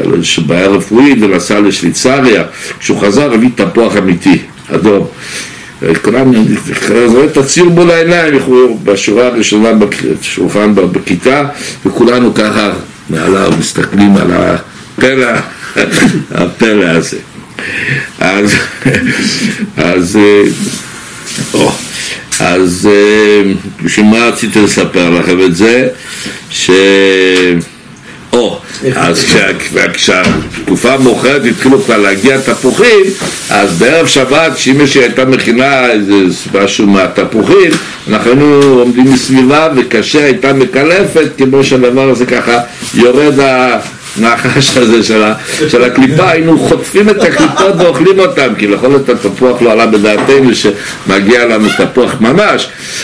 שבעיה רפואית ונסע לשוויצריה, כשהוא חזר הביא תפוח אמיתי, אדום. כולם רואים את הציור מול העיניים, בשורה הראשונה בשולחן בכיתה, וכולנו ככה מעליו מסתכלים על הפלא הזה. אז בשביל מה רציתי לספר לכם את זה? אז כשהתקופה מאוחרת התחילו כבר להגיע תפוחים, אז בערב שבת, שאמא שלי הייתה מכינה איזה משהו מהתפוחים, אנחנו היינו עומדים מסביבה, וכאשר הייתה מקלפת, כמו שהדבר הזה ככה יורד הנחש הזה של הקליפה, היינו חוטפים את הקליפות ואוכלים אותם, כי לכל את התפוח לא עלה בדעתנו שמגיע לנו תפוח ממש.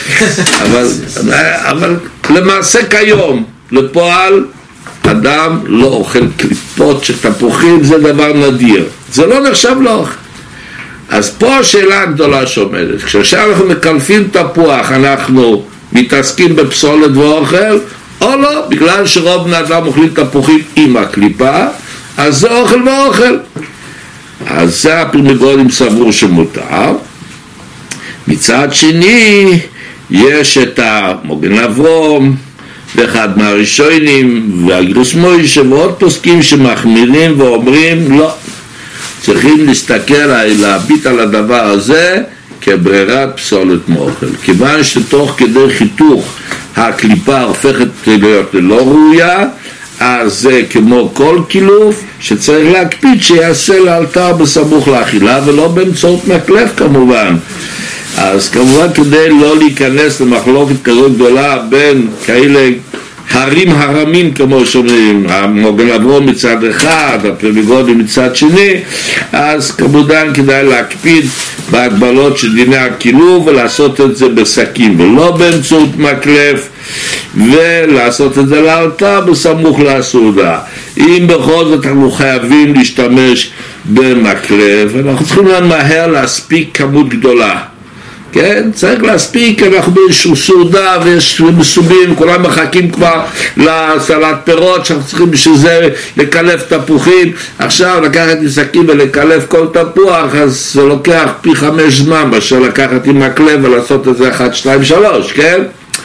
אבל למעשה כיום, לפועל, אדם לא אוכל קליפות של תפוחים, זה דבר נדיר, זה לא נחשב לאוכל. אז פה השאלה הגדולה שעומדת, כשאנחנו מקלפים תפוח, אנחנו מתעסקים בפסולת ואוכל, או לא, בגלל שרוב בני אדם אוכלים תפוחים עם הקליפה, אז זה אוכל ואוכל. אז זה הפרמיגולים סבור שמותר. מצד שני, יש את המוגן אברום, ואחד מהראשונים, והגירוש מוישה, ועוד פוסקים שמחמירים ואומרים, לא, צריכים להסתכל, להביט על הדבר הזה כברירת פסולת מאוכל. כיוון שתוך כדי חיתוך הקליפה הופכת להיות לא ראויה, אז זה כמו כל קילוף שצריך להקפיד שיעשה לאלתר בסמוך לאכילה, ולא באמצעות מקלף כמובן. אז כמובן כדי לא להיכנס למחלוקת כזאת גדולה בין כאלה הרים הרמים כמו שאומרים, המוגן אברום מצד אחד, הפרמיגולים מצד שני, אז כמובן כדאי להקפיד בהגבלות של דיני הקילוף ולעשות את זה בסכין ולא באמצעות מקלף, ולעשות את זה לאלתר בסמוך לסעודה. אם בכל זאת אנחנו חייבים להשתמש במקלף, אנחנו צריכים למהר להספיק כמות גדולה, כן? צריך להספיק, אנחנו באיזשהו סעודה ויש מסובים, כולם מחכים כבר לסלט פירות שאנחנו צריכים בשביל זה לקלף תפוחים. עכשיו לקחת נסקים ולקלף כל תפוח, אז זה לוקח פי 5 זמן מאשר לקחת עם מקלף ולעשות את זה 1, 2, 3, כן?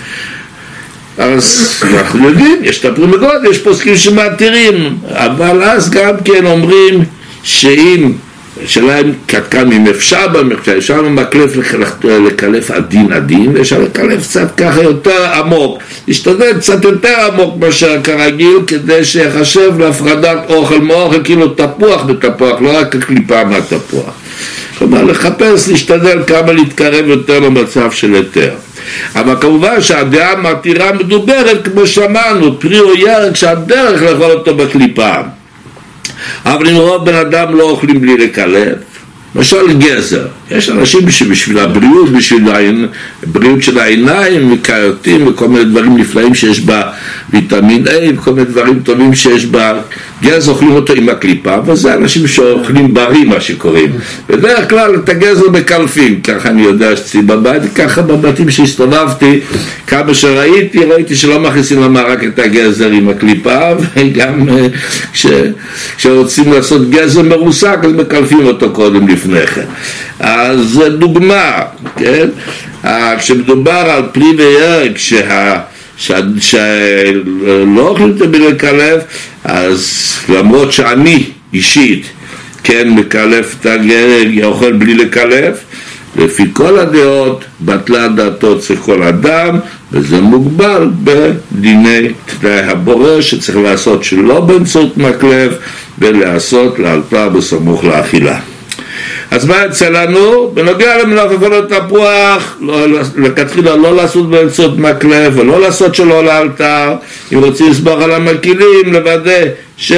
אז אנחנו יודעים, יש את הפרמיגות, יש פוסקים שמתירים, אבל אז גם כן אומרים שאם שלהם כאן אם אפשר במקצוע, אפשר במקלף לקלף עדין, ואפשר לקלף קצת ככה יותר עמוק, להשתדל קצת יותר עמוק מאשר כרגיל, כדי שיחשב להפרדת אוכל מאוכל, כאילו תפוח בתפוח, לא רק הקליפה מהתפוח. כלומר לחפש, להשתדל כמה להתקרב יותר למצב של יותר. אבל כמובן שהדעה המתירה מדוברת, כמו שאמרנו, פרי או ירק שהדרך לאכול אותו בקליפה. אבל אם רוב בן אדם לא אוכלים בלי לקלף, למשל גזר, יש אנשים שבשביל הבריאות, בשביל הבריאות של העיניים וקיוטים וכל מיני דברים נפלאים שיש בה ויטמין A וכל מיני דברים טובים שיש בה, גזר אוכלים אותו עם הקליפה, וזה אנשים שאוכלים בריא מה שקוראים. בדרך כלל את הגזר מקלפים, ככה אני יודע שצי בבית, ככה בבתים שהסתובבתי, כמה שראיתי, ראיתי שלא מכניסים למה רק את הגזר עם הקליפה, וגם כשרוצים לעשות גזר מרוסק אז מקלפים אותו קודם לפני כן. אז זה דוגמה, כן? כשמדובר על פרי וירק שלא אוכלים את בלי לקלף, אז למרות שאני אישית כן מקלף את הגרג, אוכל בלי לקלף, לפי כל הדעות בטלה דעתו אצל כל אדם, וזה מוגבל בדיני תנאי הבורא שצריך לעשות שלא באמצעות מקלף ולעשות לאלתר בסמוך לאכילה. אז מה יצא לנו? בנוגע למלפפון תפוח, לכתחילה לא לעשות באמצעות מקלף ולא לעשות שלא לאלתר. אם רוצים לסבור על המקילים, לוודא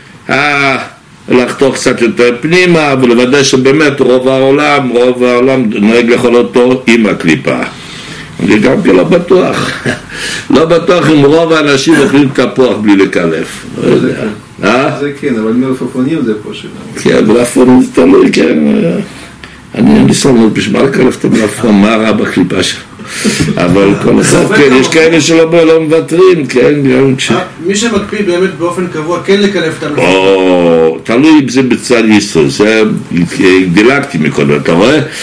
לחתוך קצת יותר פנימה ולוודא שבאמת רוב העולם נוהג לאכול אותו עם הקליפה. אני גם כן לא בטוח, לא בטוח אם רוב האנשים אוכלים תפוח בלי לקלף. זה כן, אבל מלפפונים זה פה שלנו. כן, מלפפונים זה תלוי, כן. אני שם בשביל לקלף את המלפפון, מה רע בקליפה שלו. אבל כל אחד, כן, יש כאלה שלא מוותרים, כן. מי שמקפיד באמת באופן קבוע, כן לקלף את המלפפון. או, תלוי אם זה בצד יסוד, זה דילגתי מקודם, אתה רואה?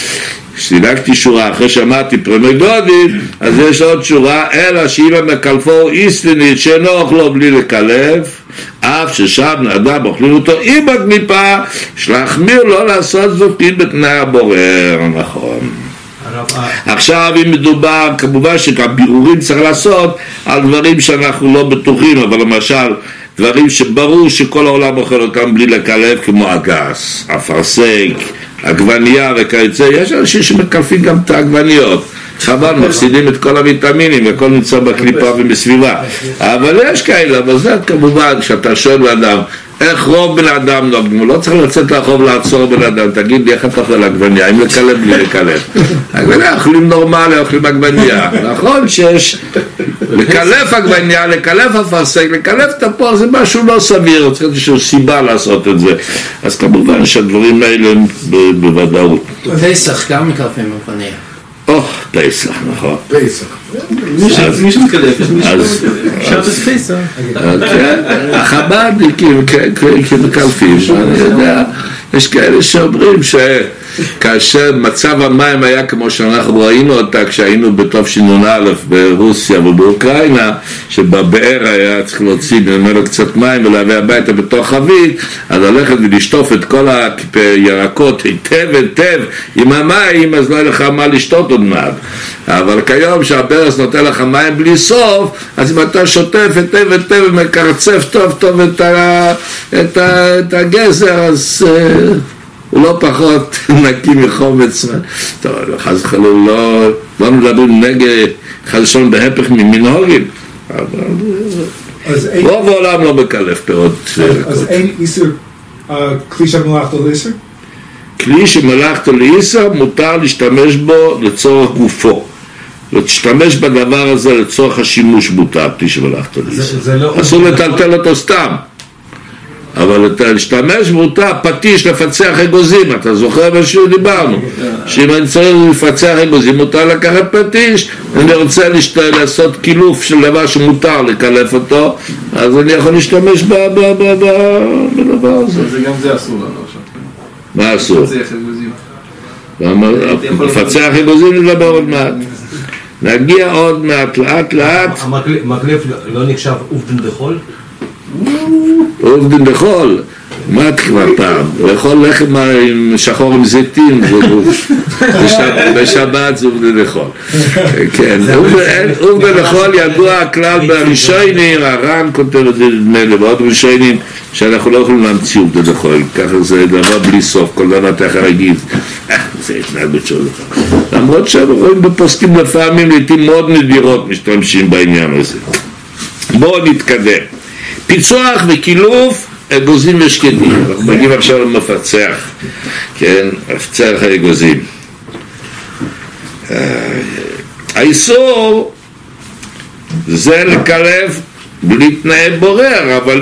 סילקתי שורה, אחרי שאמרתי פרמגודין, אז יש עוד שורה, אלא שאם המקלפו איסטינית שאינו אוכלו בלי לקלף, אף ששם אדם אוכלים אותו עם הקליפה, שלהחמיר לא לעשות זוטין בתנאי הבורר, נכון. עכשיו אם מדובר, כמובן שבירורים צריך לעשות על דברים שאנחנו לא בטוחים, אבל למשל דברים שברור שכל העולם אוכל אותם בלי לקלף, כמו הגס, אפרסק, עגבנייה וכיוצא. יש אנשים שמקלפים גם את העגבניות, חבל, מפסידים את כל הוויטמינים, הכל נמצא בקליפה ובסביבה, אבל יש כאלה. אבל זה כמובן כשאתה שואל לאדם איך רוב בן אדם נוגעים, לא צריך לצאת לרחוב לעצור בן אדם, תגיד לי איך אתה אוכל עגבנייה, אם לקלף בלי לקלף. עגבנייה אוכלים נורמלי, אוכלים עגבנייה. נכון שיש לקלף עגבנייה, לקלף אפרסק, לקלף תפוח, זה משהו לא סביר, צריך איזושהי סיבה לעשות את זה. אז כמובן שהדברים האלה הם בוודאות. פסח, כמה מקלפים עגבנייה? פסח, נכון. פסח. מי שמתקלף, שבת פסח. החב"דניקים כמקלפים, אני יודע, יש כאלה שאומרים שכאשר מצב המים היה כמו שאנחנו ראינו אותה כשהיינו בתשנ"א ברוסיה ובאוקראינה, שבבאר היה צריך להוציא ממנו קצת מים ולהביא הביתה בתוך חבית, אז ללכת ולשטוף את כל הירקות היטב עם המים, אז לא היה לך מה לשתות עוד מעט. אבל כיום שהברז נותן לך מים בלי סוף, אז אם אתה שוטף היטב ומקרצף טוב את הגזר, אז הוא לא פחות נקי מחומץ. טוב, חס וחלילה לא מדברים נגד, חס ושלום בהפך ממנהגים, רוב העולם לא מקלף פירות. אז אין איסור כלי שמלאכתו לאיסור? כלי שמלאכתו לאיסור מותר להשתמש בו לצורך גופו, להשתמש בדבר הזה לצורך השימוש מותר, כלי שמלאכתו לאיסור. אסור לטלטל אותו סתם, אבל להשתמש מותר. פטיש לפצח אגוזים, אתה זוכר משהו דיברנו, שאם אני צריך לפצח אגוזים מותר לקחת פטיש, אני רוצה לעשות קילוף של דבר שמותר לקלף אותו, אז אני יכול להשתמש בדבר הזה. זה גם זה אסור לנו עכשיו. מה אסור? לפצח אגוזים. לפצח אגוזים נדבר עוד מעט, נגיע עוד מעט לאט. המקלף לא נחשב עובדין דחול? עובדין דחול? מה כבר פעם? לאכול לחם עם שחור עם זיתים בשבת זה עובדין דחול. כן, עובדין דחול ידוע הכלל בראשונים, הר"ן כותב את זה נדמה לי, ועוד ראשונים שאנחנו לא יכולים להמציא עובדין דחול, ככה זה דבר בלי סוף, כל דבר תחר רגיל, זה התנהגות של דבר. למרות שאנחנו רואים בפוסקים לפעמים לעתים מאוד נדירות משתמשים בעניין הזה. בואו נתקדם. פיצוח וקילוף אגוזים ושקדים. אנחנו מגיעים עכשיו למפצח, כן, מפצח האגוזים. האיסור זה לקלף בלי תנאי בורר, אבל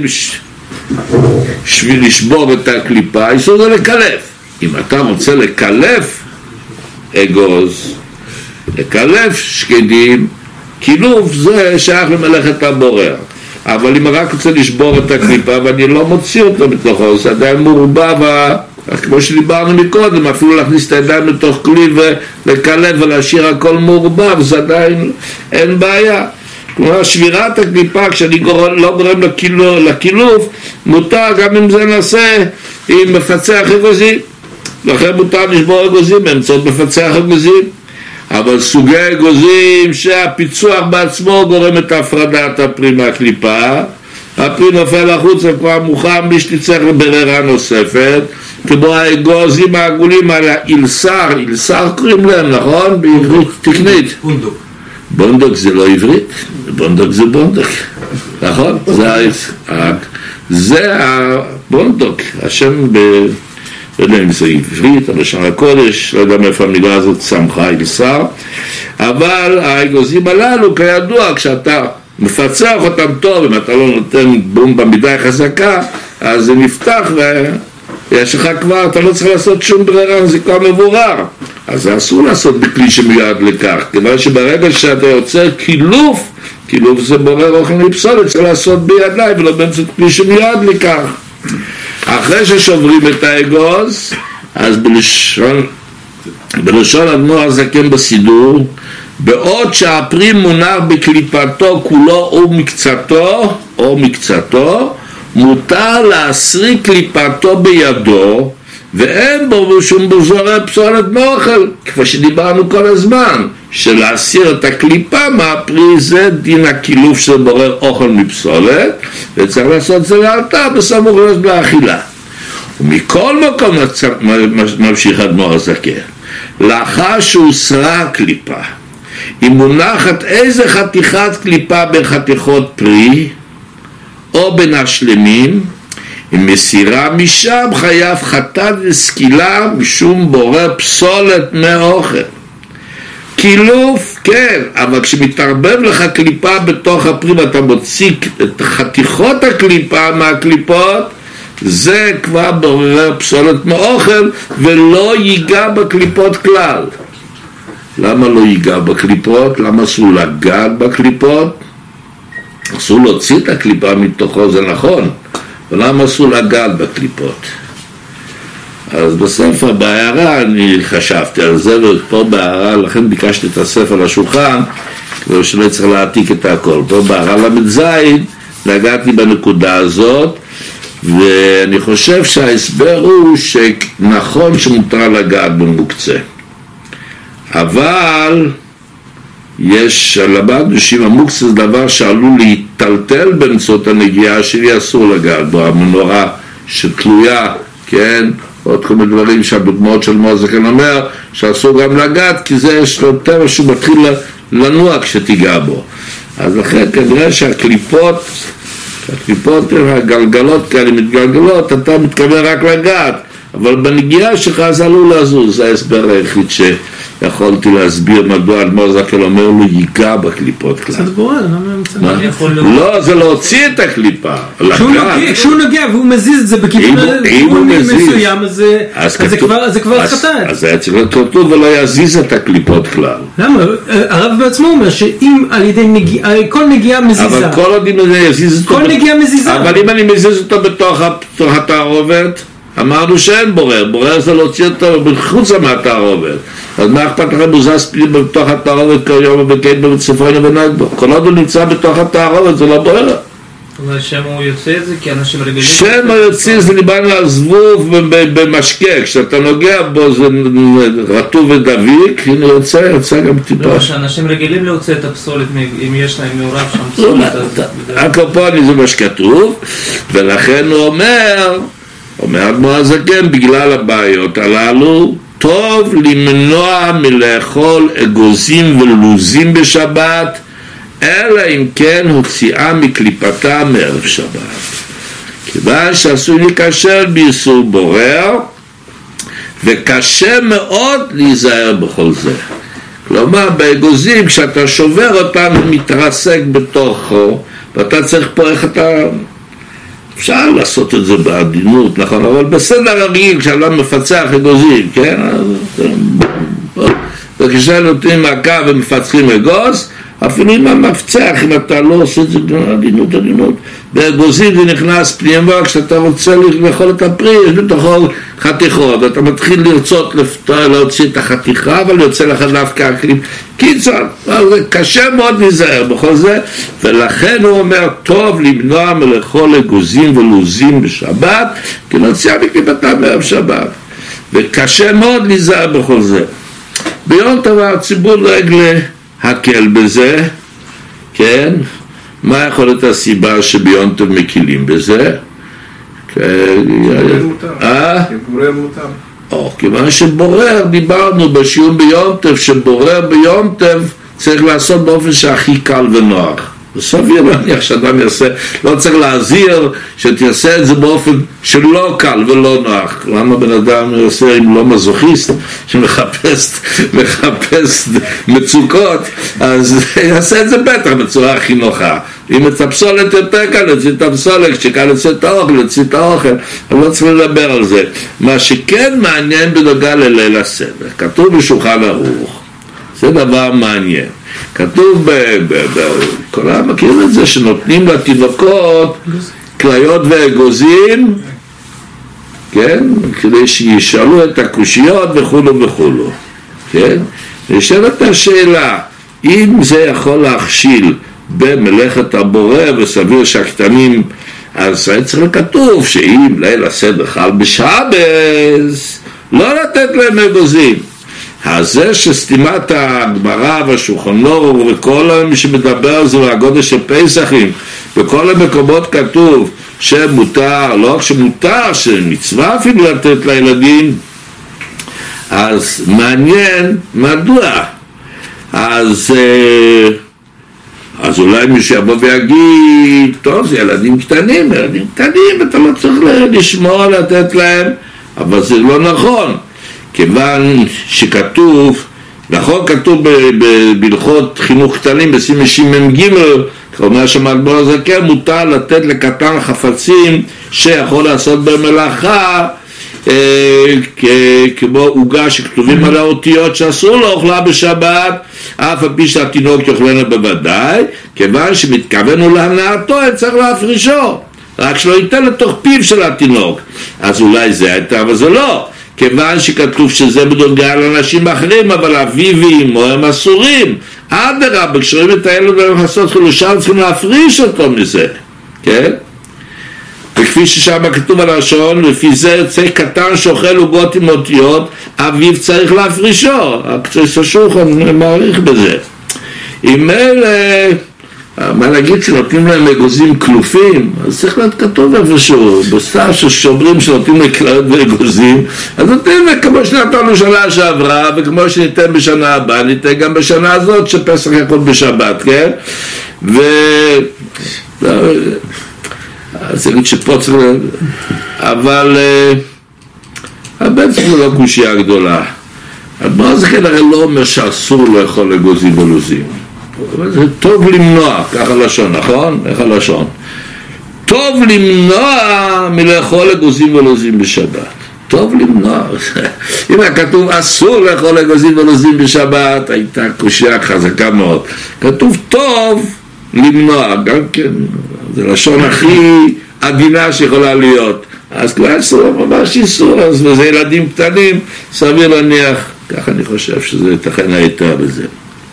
בשביל לשבור את הקליפה, האיסור זה לקלף. אם אתה רוצה לקלף אגוז, לקלף שקדים, קילוף זה שייך למלאכת הבורר. אבל אם רק רוצה לשבור את הקליפה ואני לא מוציא אותו מתוכו, זה עדיין מורבב, כמו שדיברנו מקודם, אפילו להכניס את הידיים לתוך כלי ולקלף ולהשאיר הכל מורבב, זה עדיין אין בעיה. כלומר, שבירת הקליפה כשאני לא גורם לקילוף, מותר גם אם זה נעשה עם מפצח אגוזים. לכן מותר לשבור אגוזים באמצעות מפצח אגוזים. אבל סוגי אגוזים שהפיצוח בעצמו גורם את הפרדת הפרי מהקליפה, הפרי נופל החוצה כבר מוכן בלי שתצטרך לברירה נוספת, כמו האגוזים העגולים על האילסר קוראים להם, נכון? בעברית תקנית. בונדוק זה לא עברית, בונדוק זה בונדוק, נכון? זה הבונדוק, השם לא יודע אם זה עברית, הלשון הקודש, לא יודע מאיפה המילה הזאת צמחה, אילסר, אבל האגוזים הללו כידוע, כשאתה מפצח אותם טוב, אם אתה לא נותן בומבה מדי חזקה, אז זה נפתח ויש לך כבר, אתה לא צריך לעשות שום ברירה, זה כבר מבורר, אז זה אסור לעשות בכלי שמיועד לכך, כיוון שברגע שאתה יוצר קילוף זה בורר אוכל מפסולת, צריך לעשות בידיים ולא באמצעות כלי שמיועד לכך. אחרי ששוברים את האגוז, אז בלשון בלשון אדמו"ר הזקן בסידור, בעוד שהפרי מונח בקליפתו כולו או מקצתו, מותר להסריק קליפתו בידו, ואין בו שום בזורע פסולת מאוכל, כפי שדיברנו כל הזמן, שלהסיר את הקליפה מהפרי זה דין הקילוף של בורר אוכל מפסולת, וצריך לעשות את זה לאלתר בסמוך לאכילה. ומכל מקום ממשיך אדמו"ר הזקן, לאחר שהוסרה הקליפה, אם מונחת איזה חתיכת קליפה בין חתיכות פרי או בין השלמים, אם מסירה משם חייב חטאת וסקילה משום בורר פסולת מאוכל. קילוף, כן, אבל כשמתערבב לך קליפה בתוך הפרי ואתה מוציא את חתיכות הקליפה מהקליפות, זה כבר בורר פסולת מאוכל ולא ייגע בקליפות כלל. למה לא ייגע בקליפות? למה אסור לגעת בקליפות? אסור להוציא את הקליפה מתוכו, זה נכון, אבל למה אסור לגעת בקליפות? אז בספר בהערה אני חשבתי על זה, ופה בהערה, לכן ביקשתי את הספר לשולחן, כדי שלא צריך להעתיק את הכל. פה בהערה למדזין נגעתי בנקודה הזאת, ואני חושב שההסבר הוא שנכון שמותר לגעת במוקצה, אבל למדנו שאם המוקצה זה דבר שעלול להיטלטל באמצעות הנגיעה שלי, אסור לגעת בו. המנורה שתלויה, כן, עוד כל מיני דברים שהדוגמאות של אדמו"ר הזקן אומר שאסור גם לגעת, כי זה יש לו טבע שהוא מתחיל לנוע כשתיגע בו. אז לכן כנראה שהקליפות הגלגלות כאלה מתגלגלות, אתה מתכוון רק לגעת, אבל בנגיעה שלך זה עלול לזוז. זה ההסבר היחיד שיכולתי להסביר מדוע אדמו"ר הזקן אומר לו ייגע בקליפות כלל. קצת בורר, לא, זה להוציא את הקליפה. כשהוא נוגע והוא מזיז את זה בכיוון מסוים, אז זה כבר חטאת. אז היה צריך להיות כתוב ולא יזיז את הקליפות כלל. למה? הרב בעצמו אומר שאם על ידי נגיעה, כל נגיעה מזיזה. אבל כל עוד אם אני יזיז אותו, כל נגיעה מזיזה. אבל אם אני מזיז אותו בתוך התערובת, אמרנו שאין בורר זה להוציא אותו בחוץ מהתערובת. אז מה אכפת לכם הוא זז בתוך התערובת כל יום ובקית בצפוינו ונהג בו? כל עוד הוא נמצא בתוך התערובת זה לא בורר. אבל שם הוא יוצא את זה כי אנשים רגילים... שם הוא יוצא זה ניבן על זבוב במשקה, כשאתה נוגע בו זה רטוב ודביק, הנה יוצא גם טיפה. לא, שאנשים רגילים להוציא את הפסולת אם יש להם מעורב שם פסולת. הקופוני זה מה שכתוב, ולכן הוא אומר אדמו"ר הזקן, בגלל הבעיות הללו טוב למנוע מלאכול אגוזים ולוזים בשבת, אלא אם כן הוציאה מקליפתה מערב שבת, כיוון שעשוי להיכשל באיסור בורר, וקשה מאוד להיזהר בכל זה. כלומר באגוזים כשאתה שובר אותם מתרסק בתוכו, ואתה צריך פה איך אתה... אפשר לעשות את זה בעדינות, נכון, אבל בסדר הרגיל כשאדם מפצח אגוזים, כן? וכשנותנים מכה ומפצחים אגוז, אפילו עם המפצח, אם אתה לא עושה את זה עדינות, באגוזים זה נכנס פנימה, כשאתה רוצה לאכול את הפרי, יש בתוכו חתיכות, ואתה מתחיל לרצות להוציא את החתיכה, אבל יוצא לך דווקא הקליפ. קיצור, קשה מאוד להיזהר בכל זה, ולכן הוא אומר, טוב למנוע מלאכול אגוזים ולוזים בשבת, כי נוציאה מקליפתה מערב שבת. וקשה מאוד להיזהר בכל זה. ביום טוב הציבור נוהג להקל בזה, כן? מה יכול להיות הסיבה שביום טוב מקילים בזה? בורר מותר. כיוון שבורר, דיברנו בשיעור ביום טוב, שבורר ביום טוב צריך לעשות באופן שהכי קל ונוח. סביר להניח שאדם יעשה, לא צריך להזהיר שתעשה את זה באופן שלא קל ולא נוח. למה בן אדם יעשה אם לא מזוכיסט שמחפש מצוקות, אז יעשה את זה בטח בצורה הכי נוחה. אם את הפסולת יותר קל, להוציא את הפסולת, כשקל להוציא את האוכל, להוציא את האוכל, אני לא צריך לדבר על זה. מה שכן מעניין בנוגע לליל הסדר, כתוב בשולחן ערוך, זה דבר מעניין. כתוב כל העם מכיר את זה שנותנים לתינוקות כליות ואגוזים כן? כדי שישאלו את הקושיות וכולו וכולו, כן? נשאלת השאלה, אם זה יכול להכשיל במלאכת הבורא וסביר שהקטנים, אז צריך לכתוב שאם ליל הסדר חל בשבס, לא לתת להם אגוזים. אז זה שסתימת הגמרא והשולחן אורוך וכל מי שמדבר על זה והגודל של פסחים, בכל המקומות כתוב שמותר, לא רק שמותר, שמצווה אפילו לתת לילדים, אז מעניין מדוע. אז אולי מישהו יבוא ויגיד, טוב, זה ילדים קטנים, אתה לא צריך לשמור לתת להם, אבל זה לא נכון, כיוון שכתוב, נכון, כתוב בהלכות חינוך קטנים בסימן ג', אומר שמאדמו"ר הזקן, מותר לתת לקטן חפצים שיכול לעשות במלאכה, כמו עוגה שכתובים על האותיות שאסור לו אוכלה בשבת, אף על פי שהתינוק יאכלנה בוודאי, כיוון שמתכוונו להנאתו, צריך להפרישו, רק שלא ייתן לתוך פיו של התינוק. אז אולי זה הייתה, אבל זה לא, כיוון שכתוב שזה בנוגע לאנשים אחרים, אבל אביבים או הם אסורים, אדרבה, כשרואים את הילד ולעשות חילושה, צריכים להפריש אותו מזה, כן? וכפי ששם כתוב על השעון, לפי זה יוצא קטן שאוכל עוגות עם אותיות, אביו צריך להפרישו. הקצוס השולחן מעריך בזה. אם אלה, מה נגיד שנותנים להם אגוזים כלופים, אז צריך להיות כתוב איפשהו, בסתיו ששומרים שנותנים לקלעות ואגוזים, אז נותנים כמו שנתנו שנה שעברה, וכמו שניתן בשנה הבאה, ניתן גם בשנה הזאת שפסח יכול בשבת, כן? אז אגיד שפה צריך, אבל בעצם זה לא קושיה גדולה. מה זה כנראה לא אומר שאסור לאכול אגוזים ולוזים, זה טוב למנוע, ככה לשון, נכון? איך הלשון? טוב למנוע מלאכול אגוזים ולוזים בשבת, טוב למנוע. אם כתוב אסור לאכול אגוזים ולוזים בשבת, הייתה קושיה חזקה מאוד. כתוב טוב למנוע, גם כן, זה לשון הכי עדינה שיכולה להיות. אז כבר אסור, ממש איסור, אז וזה ילדים קטנים, סביר להניח, ככה אני חושב שזה תכן הייתה בזה.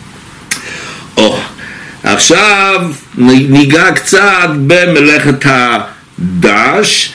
עכשיו ניגע קצת במלאכת הדש.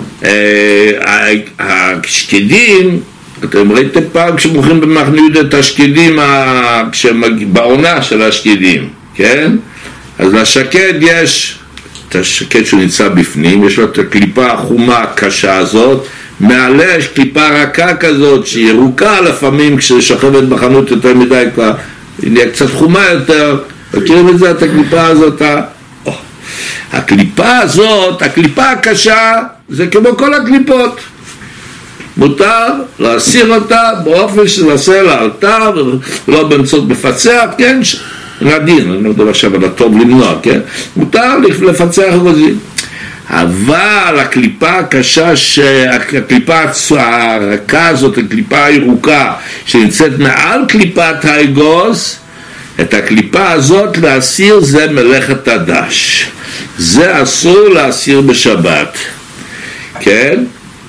השקדים, אתם ראיתם פעם כשמוכרים במחנה יהודה את השקדים בעונה של השקדים, כן? אז לשקד יש את השקד שנמצא בפנים, יש לו את הקליפה החומה הקשה הזאת, מעלה יש קליפה רכה כזאת שהיא ירוקה, לפעמים כששוכבת בחנות יותר מדי כבר נהיה קצת חומה יותר. מכירים את זה, את הקליפה הזאת? הקליפה הזאת, הקליפה הקשה, זה כמו כל הקליפות, מותר להסיר אותה באופן שנעשה לאלתר ולא באמצעות מפצח, כן? נדין, אני לא יודע עכשיו על הטוב למנוע, כן? מותר לפצח אגוזים. אבל הקליפה הקשה, הקליפה הרכה הזאת, הקליפה הירוקה שנמצאת מעל קליפת האגוז, את הקליפה הזאת להסיר זה מלאכת הדש, זה אסור להסיר בשבת, כן?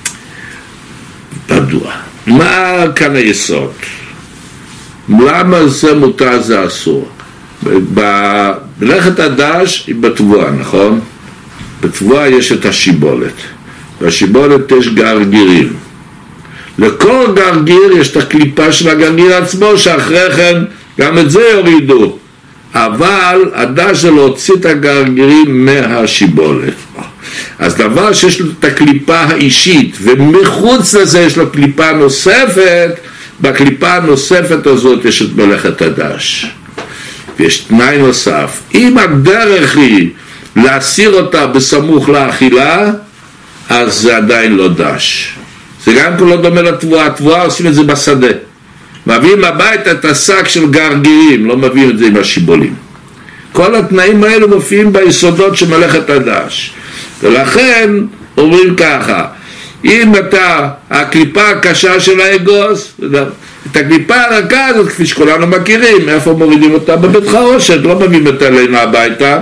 מדוע? מה כאן היסוד? למה זה מותר זה אסור? במלאכת הדש היא בתבואה, נכון? בתבואה יש את השיבולת, בשיבולת יש גרגירים, לכל גרגיר יש את הקליפה של הגרגיר עצמו, שאחרי כן גם את זה יורידו, אבל הדש זה להוציא את הגרגירים מהשיבולת. אז דבר שיש לו את הקליפה האישית ומחוץ לזה יש לו קליפה נוספת, בקליפה הנוספת הזאת יש את מלאכת הדש. ויש תנאי נוסף, אם הדרך היא להסיר אותה בסמוך לאכילה, אז זה עדיין לא דש. זה גם לא דומה לתבואה, התבואה עושים את זה בשדה, מביאים הביתה את השק של גרגירים, לא מביאים את זה עם השיבולים. כל התנאים האלו מופיעים ביסודות של מלאכת הדש, ולכן אומרים ככה, אם אתה, הקליפה הקשה של האגוז, את הקליפה הרכה הזאת, כפי שכולנו מכירים, איפה מורידים אותה? בבית חרושת, לא מביאים אותה אלינו הביתה,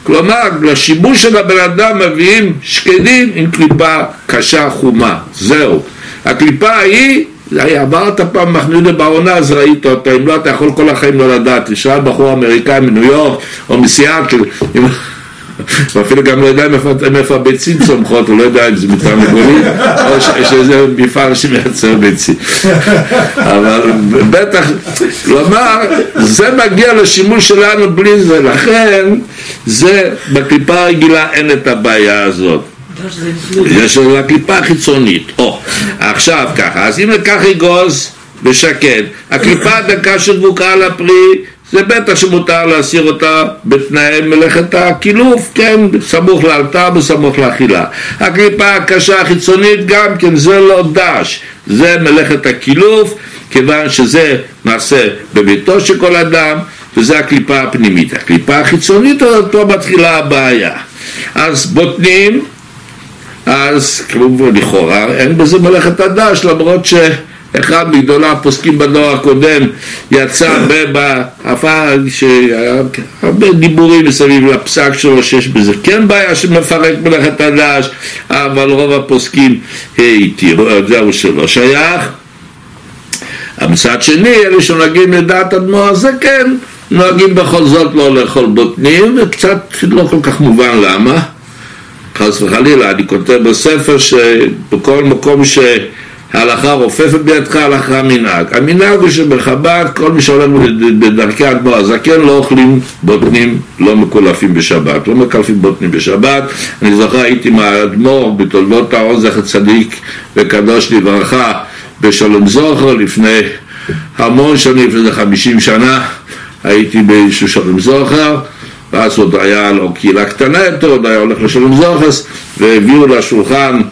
כלומר, לשיבוש של הבן אדם מביאים שקדים עם קליפה קשה חומה, זהו. הקליפה היא, עברת פעם מחנה בעונה, אז ראית אותה, אם לא אתה יכול כל החיים לא לדעת, תשאל בחור אמריקאי מניו יורק או מסיאטל, ואפילו גם לא יודע מאיפה הביצים צומחות, הוא לא יודע אם זה מתרנגולים או שזה מפעל שמייצר ביצים. אבל בטח, כלומר, זה מגיע לשימוש שלנו בלי זה, לכן זה בקליפה הרגילה אין את הבעיה הזאת. יש לה קליפה חיצונית. עכשיו ככה, אז אם לקח אגוז ושקד, הקליפה הדקה שדבוקה על הפרי, זה בטח שמותר להסיר אותה בתנאי מלאכת הקילוף, כן, סמוך לאלתר בסמוך לאכילה. הקליפה הקשה החיצונית גם כן, זה לא דש, זה מלאכת הקילוף, כיוון שזה נעשה בביתו של כל אדם, וזה הקליפה הפנימית. הקליפה החיצונית, אותו מתחילה הבעיה. אז בוטנים, אז כמובן לכאורה אין בזה מלאכת הדש, למרות שאחד מגדולי הפוסקים בדור הקודם יצא הרבה דיבורים מסביב לפסק שלו שיש בזה כן בעיה שמפרק מלאכת הדש, אבל רוב הפוסקים התירו, זהו שלא שייך. המצד שני, אלה שנוהגים לדעת אדמו"ר הזקן, נוהגים בכל זאת לא לאכול בוטנים, וקצת לא כל כך מובן למה. חס וחלילה, אני כותב בספר שבכל מקום שההלכה רופפת בידך, הלכה מנהג. המנהג הוא שבחב"ד, כל מי שהולך בדרכי אדמו"ר הזקן לא אוכלים בוטנים, לא מקולפים בשבת, לא מקלפים בוטנים בשבת. אני זוכר, הייתי עם האדמו"ר בתולדות האור זכר צדיק וקדוש לברכה בשלום זוכר לפני המון שנים, לפני 50 שנה, הייתי באיזשהו שלום זוכר, ואז עוד היה לו קהילה קטנה יותר, עוד היה הולך לשלום זוכס, והביאו לשולחן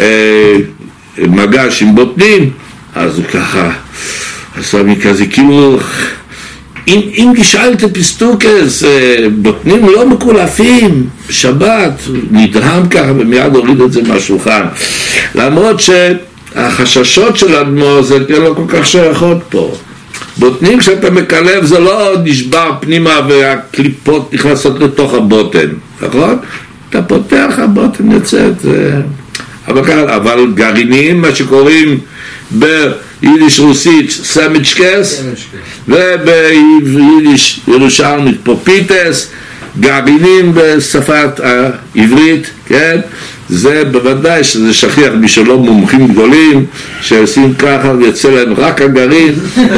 מגש עם בוטנים, אז הוא ככה עשה לי כזה, כאילו, אם שאלת פיסטוקס, בוטנים לא מקולפים בשבת, נדהם ככה ומיד הוריד את זה מהשולחן, למרות שהחששות של האדמו"ר זה לא כל כך שייכות פה. בוטנים כשאתה מקלב זה לא נשבר פנימה והקליפות נכנסות לתוך הבוטן, נכון? אתה פותח, הבוטן יוצאת, אבל גרעינים, מה שקוראים ביידיש רוסית סמיצ'קס, וביידיש ירושלמית פופיטס, גרעינים בשפת העברית, כן? זה בוודאי שזה שכיח בשלו מומחים גדולים שעושים ככה ויוצא להם רק הגרעין,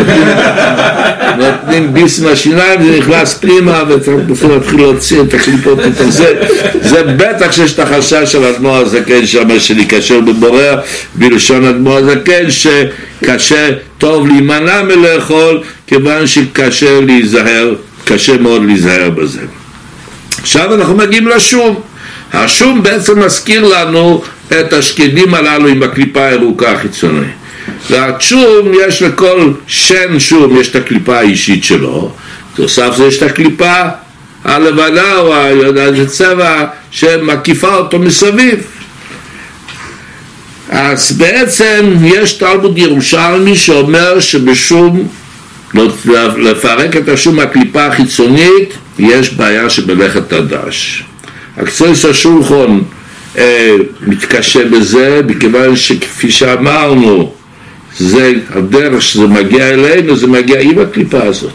נותנים ביס מהשיניים, זה נכנס פנימה וצריך להתחיל להוציא את הקליפות מתוך זה. זה בטח שיש את החשש של האדמו"ר הזקן שם שלהיקשר בבורר בלשון האדמו"ר הזקן שקשה טוב להימנע מלאכול כיוון שקשה להיזהר, קשה מאוד להיזהר בזה. עכשיו אנחנו מגיעים לשום. השום בעצם מזכיר לנו את השקדים הללו עם הקליפה הירוקה החיצונית. והשום יש לכל שן שום, יש את הקליפה האישית שלו, תוסף זה יש את הקליפה הלבנה או הצבע שמקיפה אותו מסביב. אז בעצם יש תלמוד ירושלמי שאומר שבשום, לפרק את השום מהקליפה החיצונית, יש בעיה שבמלאכת הדש. הקצויס השולחן מתקשה בזה, מכיוון שכפי שאמרנו, זה הדרך שזה מגיע אלינו, זה מגיע עם הקליפה הזאת.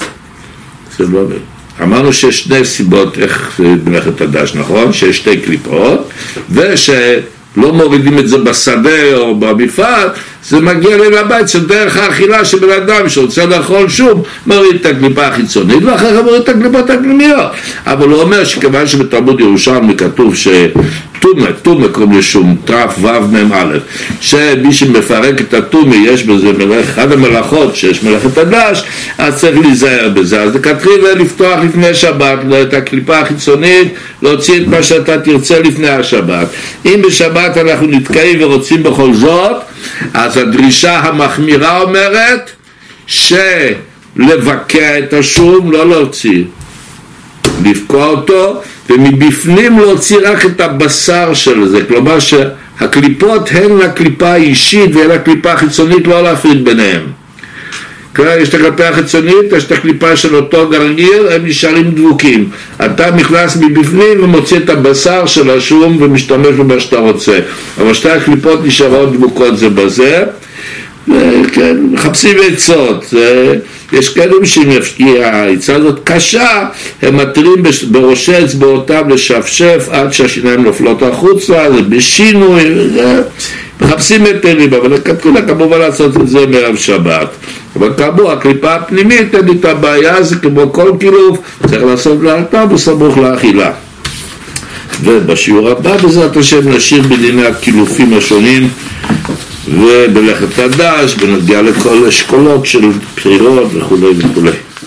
אמרנו שיש שני סיבות איך זה במלאכת הדש, נכון? שיש שתי קליפות, ושלא מורידים את זה בשדה או במפעל, זה מגיע לבית, זה דרך האכילה של בן אדם שרוצה לאכול שום, מוריד את הקליפה החיצונית ואחר כך מוריד את הקליפות הפנימיות. אבל הוא אומר שכיוון שבתלמוד ירושלמי כתוב תומה קוראים לשום, תרף ו' מ' א', שמי שמפרק את התומה יש בזה אחד המלאכות שיש מלאכת הדש, אז צריך להיזהר בזה. אז כתחילה לפתוח לפני שבת את הקליפה החיצונית, להוציא את מה שאתה תרצה לפני השבת. אם בשבת אנחנו נתקעים ורוצים בכל זאת, אז הדרישה המחמירה אומרת שלבקע את השום, לא להוציא, לפקוע אותו, ומבפנים להוציא רק את הבשר של זה, כלומר שהקליפות הן לקליפה האישית והן לקליפה החיצונית, לא להפריד ביניהם. יש את הקליפה החיצונית, יש את הקליפה של אותו גרגיר, הם נשארים דבוקים. אתה נכנס מבפנים ומוציא את הבשר של השום ומשתמש במה שאתה רוצה. אבל שתי הקליפות נשארות דבוקות זה בזה. כן, מחפשים עצות. יש כאלו שאם העצה הזאת קשה, הם מתירים בראשי אצבעותיו לשפשף עד שהשיניים נופלות החוצה, זה בשינוי, מחפשים היתרים, אבל כתוב כמובן לעשות את זה מערב שבת. אבל כאמור, הקליפה הפנימית, אין לי את הבעיה, זה כמו כל קילוף, צריך לעשות לאלתר בסמוך לאכילה. ובשיעור הבא בעזרת השם נשאיר בדיני הקילופים השונים ובלכת הדש, בנוגע לכל אשכולות של בחירות וכו' וכו'.